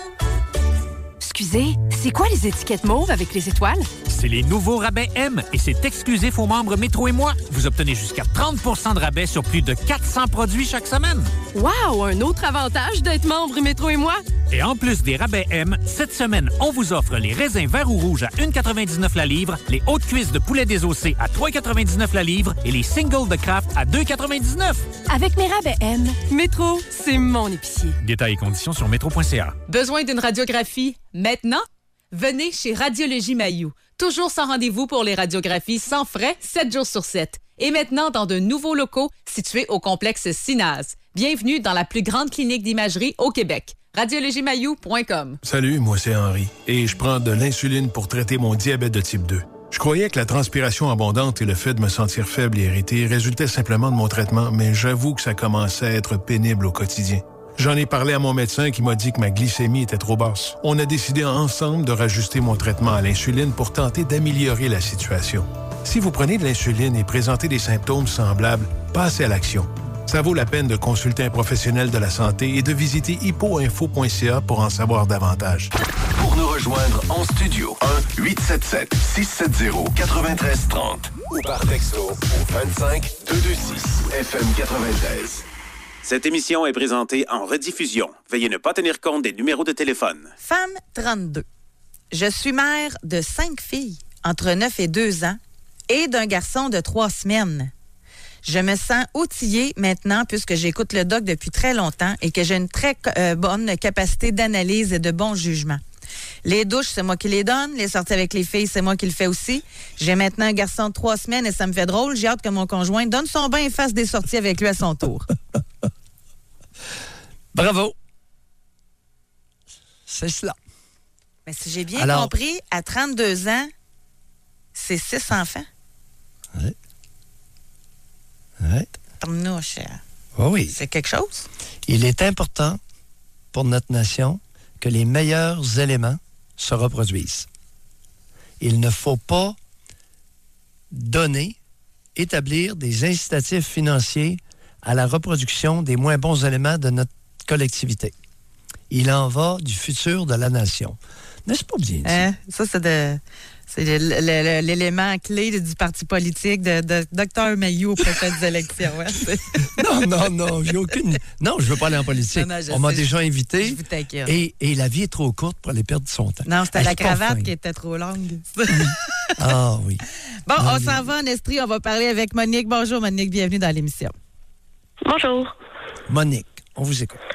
Excusez, c'est quoi les étiquettes mauves avec les étoiles? C'est les nouveaux rabais M et c'est exclusif aux membres Métro et Moi. Vous obtenez jusqu'à trente pour cent de rabais sur plus de quatre cents produits chaque semaine. Wow, un autre avantage d'être membre Métro et Moi. Et en plus des rabais M, cette semaine, on vous offre les raisins verts ou rouges à un quatre-vingt-dix-neuf la livre, les hautes cuisses de poulet désossé à trois quatre-vingt-dix-neuf la livre et les singles de Kraft à deux quatre-vingt-dix-neuf. Avec mes rabais M, Métro, c'est mon épicier. Détails et conditions sur métro point c a. Besoin d'une radiographie maintenant? Venez chez Radiologie Mailloux. Toujours sans rendez-vous pour les radiographies sans frais, sept jours sur sept. Et maintenant, dans de nouveaux locaux situés au complexe Sinaz. Bienvenue dans la plus grande clinique d'imagerie au Québec. radiologie mailloux point com. Salut, moi c'est Henri. Et je prends de l'insuline pour traiter mon diabète de type deux. Je croyais que la transpiration abondante et le fait de me sentir faible et irrité résultaient simplement de mon traitement, mais j'avoue que ça commençait à être pénible au quotidien. J'en ai parlé à mon médecin qui m'a dit que ma glycémie était trop basse. On a décidé ensemble de rajuster mon traitement à l'insuline pour tenter d'améliorer la situation. Si vous prenez de l'insuline et présentez des symptômes semblables, passez à l'action. Ça vaut la peine de consulter un professionnel de la santé et de visiter hippo info point c a pour en savoir davantage. Pour nous rejoindre en studio, un huit sept sept, six sept zéro, neuf trois trois zéro ou par texto au vingt-cinq deux cent vingt-six F M quatre-vingt-treize. Cette émission est présentée en rediffusion. Veuillez ne pas tenir compte des numéros de téléphone. Femme trente-deux. Je suis mère de cinq filles entre neuf et deux ans et d'un garçon de trois semaines. Je me sens outillée maintenant puisque j'écoute le doc depuis très longtemps et que j'ai une très euh, bonne capacité d'analyse et de bon jugement. Les douches, c'est moi qui les donne. Les sorties avec les filles, c'est moi qui le fais aussi. J'ai maintenant un garçon de trois semaines et ça me fait drôle. J'ai hâte que mon conjoint donne son bain et fasse des sorties avec lui à son tour. Bravo. C'est cela. Mais si j'ai bien Alors, compris, à trente-deux ans, c'est six enfants. Oui. Oui. Tarnouche. Oh oui. C'est quelque chose. Il est important pour notre nation que les meilleurs éléments se reproduisent. Il ne faut pas donner, établir des incitatifs financiers à la reproduction des moins bons éléments de notre collectivité. Il en va du futur de la nation. N'est-ce pas bien dit? Hein? Ça, c'est, de, c'est le, le, le, l'élément clé du parti politique de, de Dr Mailloux aux prochaines élections. Ouais, non, non, non, j'ai aucune... Non, je veux pas aller en politique. Non, non, On sais, m'a déjà invité. Je vous t'inquiète. Et, et la vie est trop courte pour aller perdre son temps. Non, c'était Elle la cravate qui était trop longue. Ah oui. Bon, non, on mais... s'en va en Estrie. On va parler avec Monique. Bonjour, Monique. Bienvenue dans l'émission. Bonjour. Monique, on vous écoute.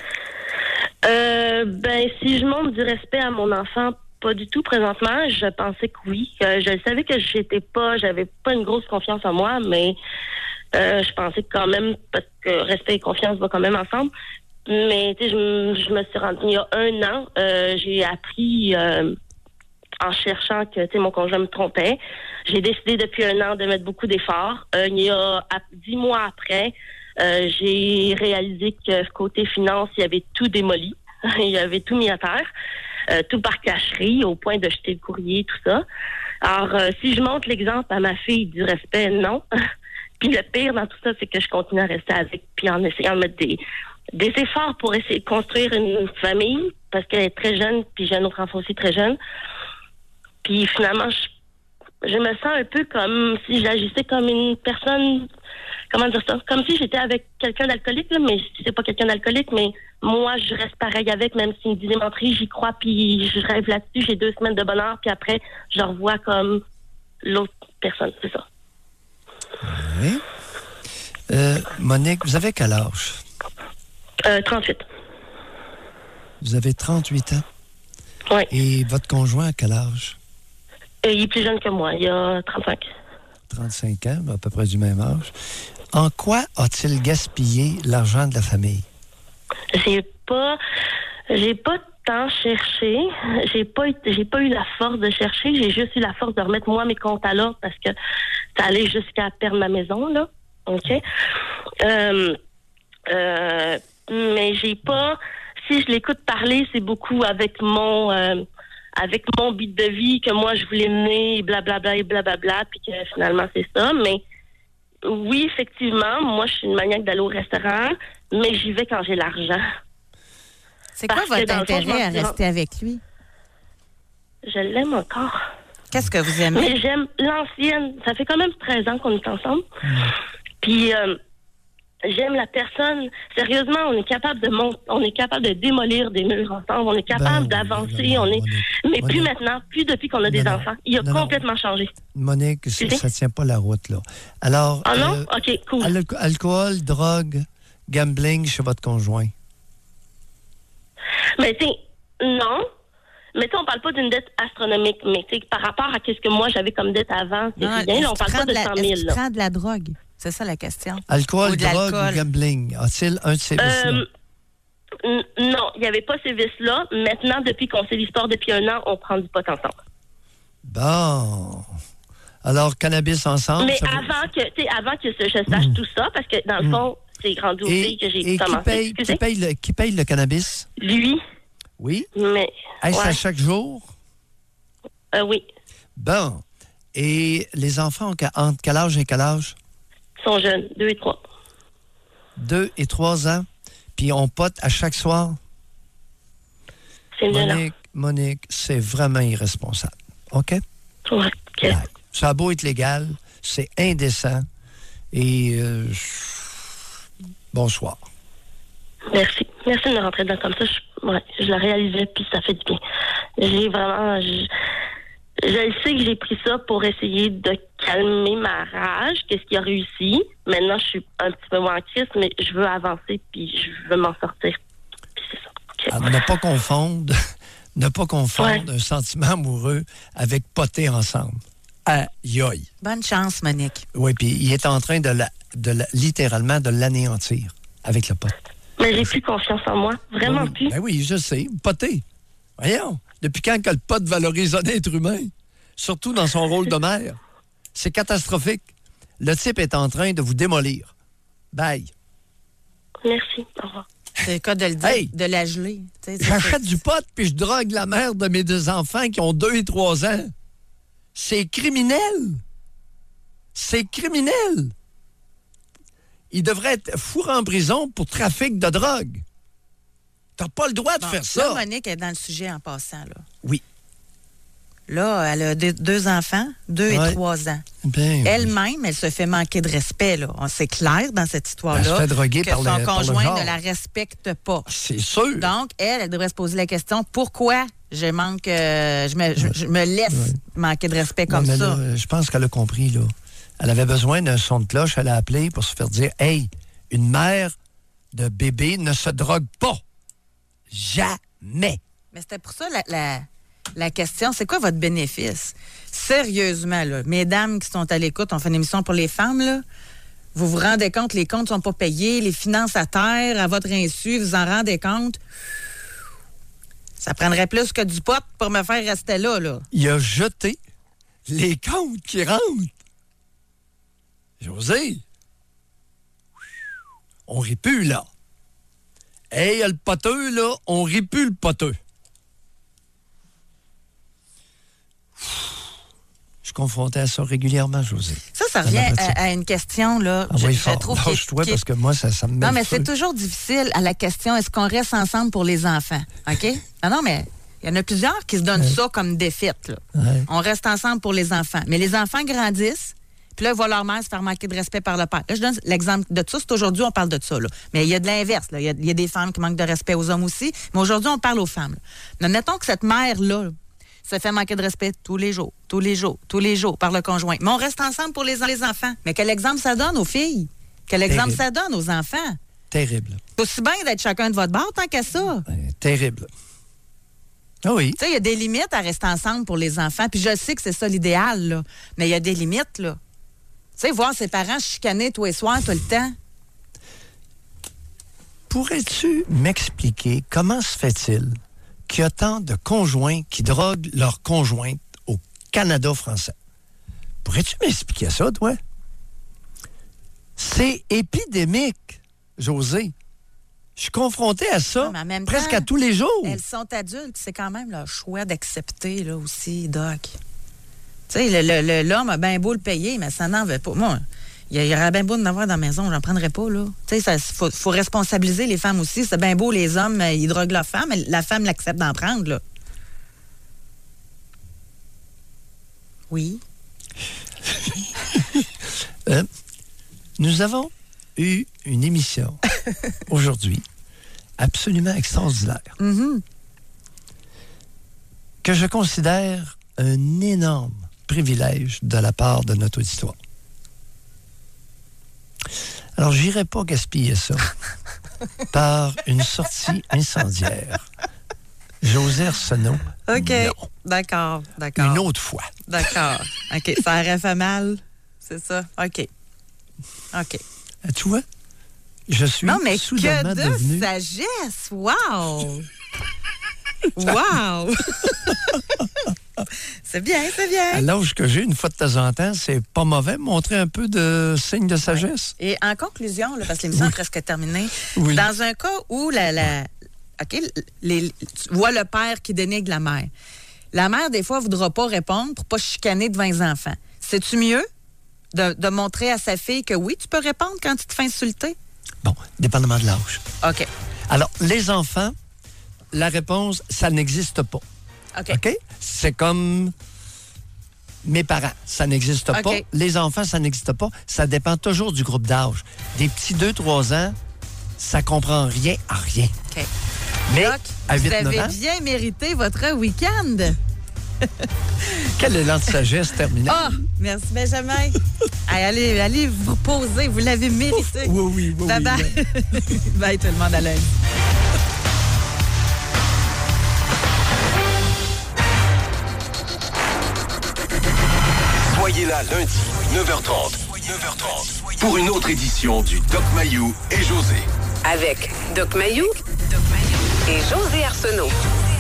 Euh, ben, si je montre du respect à mon enfant, pas du tout présentement. Je pensais que oui. Euh, je savais que j'étais pas, j'avais pas une grosse confiance en moi, mais euh, je pensais quand même, parce que respect et confiance vont quand même ensemble. Mais tu sais, je, je me suis rendue il y a un an, euh, j'ai appris euh, en cherchant que tu sais mon conjoint me trompait. J'ai décidé depuis un an de mettre beaucoup d'efforts. Euh, il y a dix mois après. Euh, j'ai réalisé que côté finance, il y avait tout démoli. Il y avait tout mis à terre. Euh, tout par cacherie, au point de jeter le courrier, tout ça. Alors, euh, si je montre l'exemple à ma fille du respect, non. Puis le pire dans tout ça, c'est que je continue à rester avec, puis en essayant de mettre des, des efforts pour essayer de construire une famille, parce qu'elle est très jeune, puis j'ai un autre enfant aussi très jeune. Puis finalement, je, je me sens un peu comme si j'agissais comme une personne... Comment dire ça? Comme si j'étais avec quelqu'un d'alcoolique, là, mais c'est pas quelqu'un d'alcoolique, mais moi, je reste pareil avec, même s'il me dit des menteries, j'y crois, puis je rêve là-dessus, j'ai deux semaines de bonheur, puis après, je revois comme l'autre personne, c'est ça. Oui. Euh, Monique, vous avez quel âge? Euh, trente-huit. Vous avez trente-huit ans? Oui. Et votre conjoint à quel âge? Et il est plus jeune que moi, il a trente-cinq. trente-cinq ans, à peu près du même âge. En quoi a-t-il gaspillé l'argent de la famille? C'est pas... J'ai pas tant cherché. J'ai pas, j'ai pas eu la force de chercher. J'ai juste eu la force de remettre, moi, mes comptes à l'ordre parce que ça allait jusqu'à perdre ma maison, là. OK? Euh, euh, mais j'ai pas... Si je l'écoute parler, c'est beaucoup avec mon... Euh, avec mon but de vie que moi, je voulais mener, blablabla, et blablabla, puis que finalement, c'est ça. Mais oui, effectivement, moi, je suis une maniaque d'aller au restaurant, mais j'y vais quand j'ai l'argent. C'est quoi Parce votre que dans le fond, intérêt à je me dis, rester avec lui? Je l'aime encore. Qu'est-ce que vous aimez? Mais j'aime l'ancienne. Ça fait quand même treize ans qu'on est ensemble. Puis... Euh, j'aime la personne. Sérieusement, on est capable de mont- on est capable de démolir des murs ensemble. On est capable Ben, d'avancer. On est, mais plus maintenant, plus depuis qu'on a des non, enfants. Il a non, complètement changé. Monique, ça Tu sais? ne tient pas la route, là. Alors. Ah non? euh, OK, cool. al- alcool, drogue, gambling chez votre conjoint. Mais tu sais, non. Mais tu sais, on parle pas d'une dette astronomique. Mais tu sais, par rapport à ce que moi j'avais comme dette avant, c'est Non, rien. est-ce Là, on qu'il parle prend pas de la- cent Est-ce mille. qu'il Là. prend de la drogue? C'est ça la question. Alcool, Ou de drogue l'alcool. ou gambling. A-t-il un de ces vices-là? Euh, n- non, il n'y avait pas ces vices-là. Maintenant, depuis qu'on sait l'histoire depuis un an, on prend du pot ensemble. Bon. Alors, cannabis ensemble. Mais ça veut- avant que, tu sais, avant que je sache tout ça, parce que dans le fond, c'est rendu au Et, fait que j'ai et qui, commencé. paye, qui, Excusez. paye le, qui paye le cannabis? Lui. Oui. Mais. Est-ce ouais. à chaque jour? Euh, oui. Bon. Et les enfants ont que- entre quel âge et quel âge? Ils sont jeunes, deux et trois. Deux et trois ans. Puis on pote à chaque soir? C'est violent. Monique, Monique, c'est vraiment irresponsable. OK? Ouais. OK. Ouais. Ça a beau être légal, c'est indécent. Et euh, bonsoir. Merci. Merci de me rentrer dedans comme ça. Je, ouais, je le réalisais, puis ça fait du bien. J'ai vraiment... Je, je sais que j'ai pris ça pour essayer de calmer ma rage. Qu'est-ce qui a réussi? Maintenant, je suis un petit peu moins en crise, mais je veux avancer, puis je veux m'en sortir. Puis c'est ça. Okay. Alors, ne pas confondre, ne pas confondre Ouais. un sentiment amoureux avec poter ensemble. Aïe aïe. Bonne chance, Monique. Oui, puis il est en train de, la, de la- littéralement de l'anéantir avec le pot. Mais j'ai plus confiance en moi. Vraiment oui, plus. Ben oui, je sais. Poter. Voyons. Depuis quand que le pot valorise un être humain? Surtout dans son rôle de mère. C'est catastrophique. Le type est en train de vous démolir. Bye. Merci. Au revoir. C'est le cas de le dire, Hey! de la geler. Tu sais, c'est- J'achète du pot puis je drogue la mère de mes deux enfants qui ont deux et trois ans. C'est criminel. C'est criminel. Il devrait être fourré en prison pour trafic de drogue. T'as pas le droit de Bon, faire ça. Là, Monique est dans le sujet en passant. Là, Oui. là elle a deux, deux enfants, deux Ouais. et trois ans. Ben, Elle-même, elle se fait manquer de respect. Là. On- C'est clair dans cette histoire-là Elle se fait droguer que par son le- par le conjoint genre. ne la respecte pas. C'est sûr. Donc, elle, elle devrait se poser la question, pourquoi je manque, euh, je, me, je, je me laisse manquer de respect comme Non, mais ça? là, je pense qu'elle a compris, là. Elle avait besoin d'un son de cloche, elle a appelé pour se faire dire « Hey, une mère de bébé ne se drogue pas. Jamais. » Mais c'était pour ça la, la, la question, c'est quoi votre bénéfice? Sérieusement, là, mesdames qui sont à l'écoute, on fait une émission pour les femmes, là. Vous vous rendez compte, les comptes ne sont pas payés, les finances à terre, à votre insu, vous en rendez compte? Ça prendrait plus que du pot pour me faire rester là, là. Il a jeté les comptes qui rentrent. José, on rit plus, là. Hey, le poteux, là, on rit plus le poteux. Je suis confronté à ça régulièrement, José. Ça, ça Dans revient ma pratique. à, à une question, là. Ah oui, je, fort. je trouve qui est- Lâche-toi qui est- parce que moi, ça, ça me met Non, mais le feu. c'est toujours difficile à la question, est-ce qu'on reste ensemble pour les enfants? OK? Non, non, mais il y en a plusieurs qui se donnent ça comme défaite, là. Ouais. On reste ensemble pour les enfants. Mais les enfants grandissent, puis là, ils voient leur mère se faire manquer de respect par le père. Là, je donne l'exemple de ça. C'est aujourd'hui, on parle de ça, là. Mais il y a de l'inverse, là. Il y a, il y a des femmes qui manquent de respect aux hommes aussi. Mais aujourd'hui, on parle aux femmes, là. Mais mettons que cette mère-là se fait manquer de respect tous les jours, tous les jours, tous les jours par le conjoint. Mais on reste ensemble pour les, les enfants. Mais quel exemple ça donne aux filles? Quel exemple Terrible. ça donne aux enfants? Terrible. C'est aussi bien d'être chacun de votre bord tant qu'à ça. Terrible. Ah oui. Tu sais, il y a des limites à rester ensemble pour les enfants. Puis je sais que c'est ça l'idéal, là. Mais il y a des limites, là. Tu sais, voir ses parents se chicaner tous les soirs, tout le temps. pourrais-tu m'expliquer comment se fait-il qu'il y a tant de conjoints qui droguent leurs conjointes au Canada français? Pourrais-tu m'expliquer ça, toi? C'est épidémique, José. Je suis confronté à ça non, presque temps, à tous les jours. Elles sont adultes. C'est quand même leur choix d'accepter, là, aussi, Doc. Tu sais, le, le, le, l'homme a bien beau le payer, mais ça n'en veut pas. Moi, il y aurait bien beau d'en avoir dans la maison, j'en prendrais pas, là. Tu sais, il faut, faut responsabiliser les femmes aussi. C'est bien beau, les hommes, ils droguent leur femme, mais la femme l'accepte d'en prendre, là. Oui. euh, nous avons eu une émission aujourd'hui absolument extraordinaire mm-hmm. que je considère un énorme privilège de la part de notre auditoire. Alors, je n'irai pas gaspiller ça par une sortie incendiaire. José Arsenault, OK, non. D'accord, d'accord. Une autre fois. D'accord. OK, ça aurait fait mal, c'est ça? OK. OK. Tu vois, je suis non, mais soudainement que de devenu... sagesse! Wow! Wow! C'est bien, c'est bien. À l'âge que j'ai, une fois de temps en temps, c'est pas mauvais montrer un peu de signe de sagesse. Et en conclusion, là, parce que l'émission oui. est presque terminée, oui. dans un cas où la, la OK, les, tu vois le père qui dénigre la mère. La mère, des fois, ne voudra pas répondre pour ne pas chicaner devant les enfants. C'est-tu mieux de, de montrer à sa fille que oui, tu peux répondre quand tu te fais insulter? Bon, dépendamment de l'âge. OK. Alors, les enfants, la réponse, ça n'existe pas. OK. OK? C'est comme mes parents, ça n'existe okay. pas. Les enfants, ça n'existe pas. Ça dépend toujours du groupe d'âge. Des petits deux trois ans, ça comprend rien à rien. OK. Mais Doc, à huit, vous avez ans, bien mérité votre week-end. Quel élan de sagesse terminé. Ah, oh, merci Benjamin. allez, allez vous poser, vous l'avez mérité. Oui, oui, oui. Bye bye. Oui. Bye tout le monde à l'aise. Soyez là lundi, neuf heures trente. neuf heures trente. Pour une autre édition du Doc Mayou et José. Avec Doc Mayou et José Arsenault.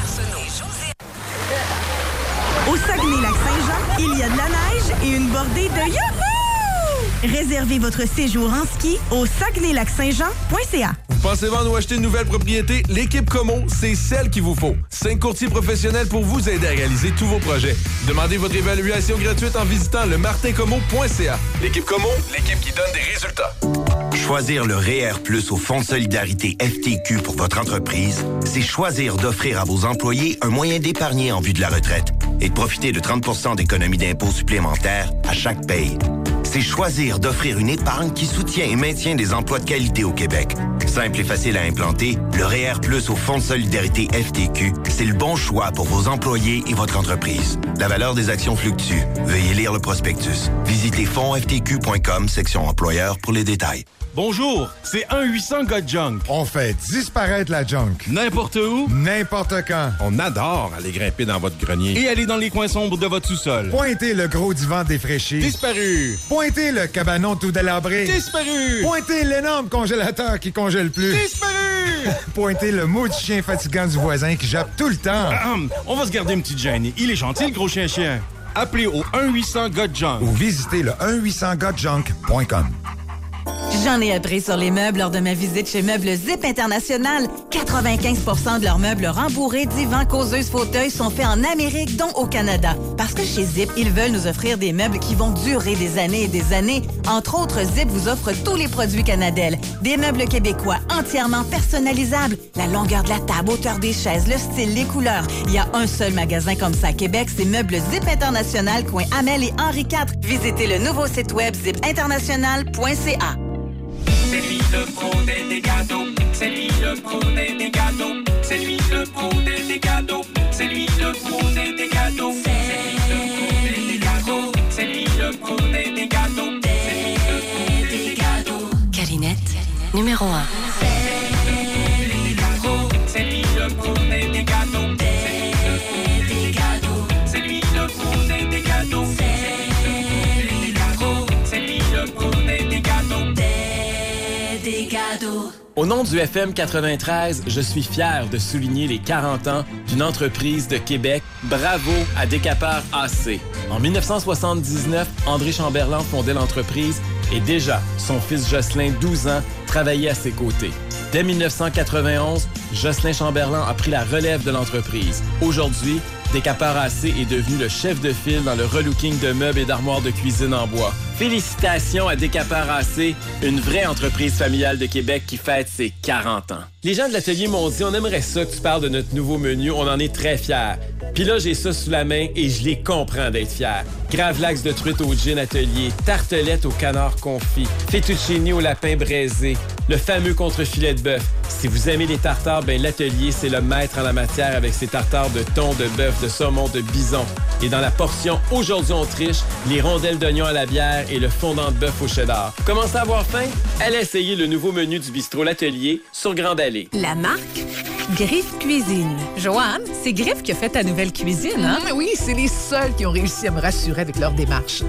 Au Saguenay-Lac-Saint-Jean, il y a de la neige et une bordée de youhou! Réservez votre séjour en ski au saguenay lac saint jean point c a. Vous pensez vendre ou acheter une nouvelle propriété? L'équipe Como, c'est celle qu'il vous faut. Cinq courtiers professionnels pour vous aider à réaliser tous vos projets. Demandez votre évaluation gratuite en visitant le martin como point c a. L'équipe Como, l'équipe qui donne des résultats. Choisir le R E E R plus au Fonds de solidarité F T Q pour votre entreprise, c'est choisir d'offrir à vos employés un moyen d'épargner en vue de la retraite et de profiter de trente pour cent d'économies d'impôts supplémentaires à chaque paye. C'est choisir d'offrir une épargne qui soutient et maintient des emplois de qualité au Québec. Simple et facile à implanter, le R E E R plus au Fonds de solidarité F T Q, c'est le bon choix pour vos employés et votre entreprise. La valeur des actions fluctue. Veuillez lire le prospectus. Visitez fonds f t q point com, section employeur pour les détails. Bonjour, c'est un huit cents gars de junk. On fait disparaître la junk. N'importe où. N'importe quand. On adore aller grimper dans votre grenier et aller dans les coins sombres de votre sous-sol. Pointez le gros divan défraîchi. Disparu. Pointez le cabanon tout délabré. Disparu. Pointez l'énorme congélateur qui congèle plus. Disparu. Pointez le maudit chien fatigant du voisin qui jappe tout le temps. Ah, on va se garder une petite gêne. Il est gentil, le gros chien-chien. Appelez au un huit cents gars de junk. Ou visitez le un huit cents gars de junk point com. J'en ai appris sur les meubles lors de ma visite chez Meubles Zip International. quatre-vingt-quinze pour cent de leurs meubles rembourrés, divans, causeuses, fauteuils sont faits en Amérique, dont au Canada. Parce que chez Zip, ils veulent nous offrir des meubles qui vont durer des années et des années. Entre autres, Zip vous offre tous les produits Canadel. Des meubles québécois entièrement personnalisables. La longueur de la table, hauteur des chaises, le style, les couleurs. Il y a un seul magasin comme ça à Québec, c'est Meubles Zip International, coin Amel et Henri quatre. Visitez le nouveau site web zip international point c a. C'est lui le pro des gâteaux. C'est lui le pro des gâteaux. C'est lui le pro des gâteaux. C'est lui le pro des gâteaux. C'est lui le pro des gâteaux. Des gâteaux. Calinette, numéro un. C'est lui le pro. C'est lui le pro des gâteaux. Des gâteaux. C'est lui le pro des gâteaux. C'est lui le pro. C'est lui le pro des gâteaux. Des cadeaux. Au nom du F M quatre-vingt-treize, je suis fier de souligner les quarante ans d'une entreprise de Québec. Bravo à Décapeur A C. En dix-neuf cent soixante-dix-neuf, André Chamberlain fondait l'entreprise et déjà, son fils Jocelyn, douze ans, travaillait à ses côtés. Dès dix-neuf cent quatre-vingt-onze, Jocelyn Chamberlain a pris la relève de l'entreprise. Aujourd'hui, Décapeur A C est devenu le chef de file dans le relooking de meubles et d'armoires de cuisine en bois. Félicitations à Décapeur A C, une vraie entreprise familiale de Québec qui fête ses quarante ans. Les gens de l'atelier m'ont dit, on aimerait ça que tu parles de notre nouveau menu, on en est très fiers. Puis là, j'ai ça sous la main et je les comprends d'être fiers. Gravlax de truite au gin atelier, tartelette au canard confit, fettuccine au lapin braisé, le fameux contre-filet de bœuf. Si vous aimez les tartares, ben l'atelier, c'est le maître en la matière avec ses tartares de thon, de bœuf, de saumon, de bison. Et dans la portion Aujourd'hui on triche, les rondelles d'oignon à la bière et le fondant de bœuf au cheddar. Commencez à avoir faim? Allez essayer le nouveau menu du bistrot L'Atelier sur Grande Allée. La marque Griffe Cuisine. Joanne, c'est Griffe qui a fait ta nouvelle cuisine, hein? Mmh, oui, c'est les seuls qui ont réussi à me rassurer avec leur démarche.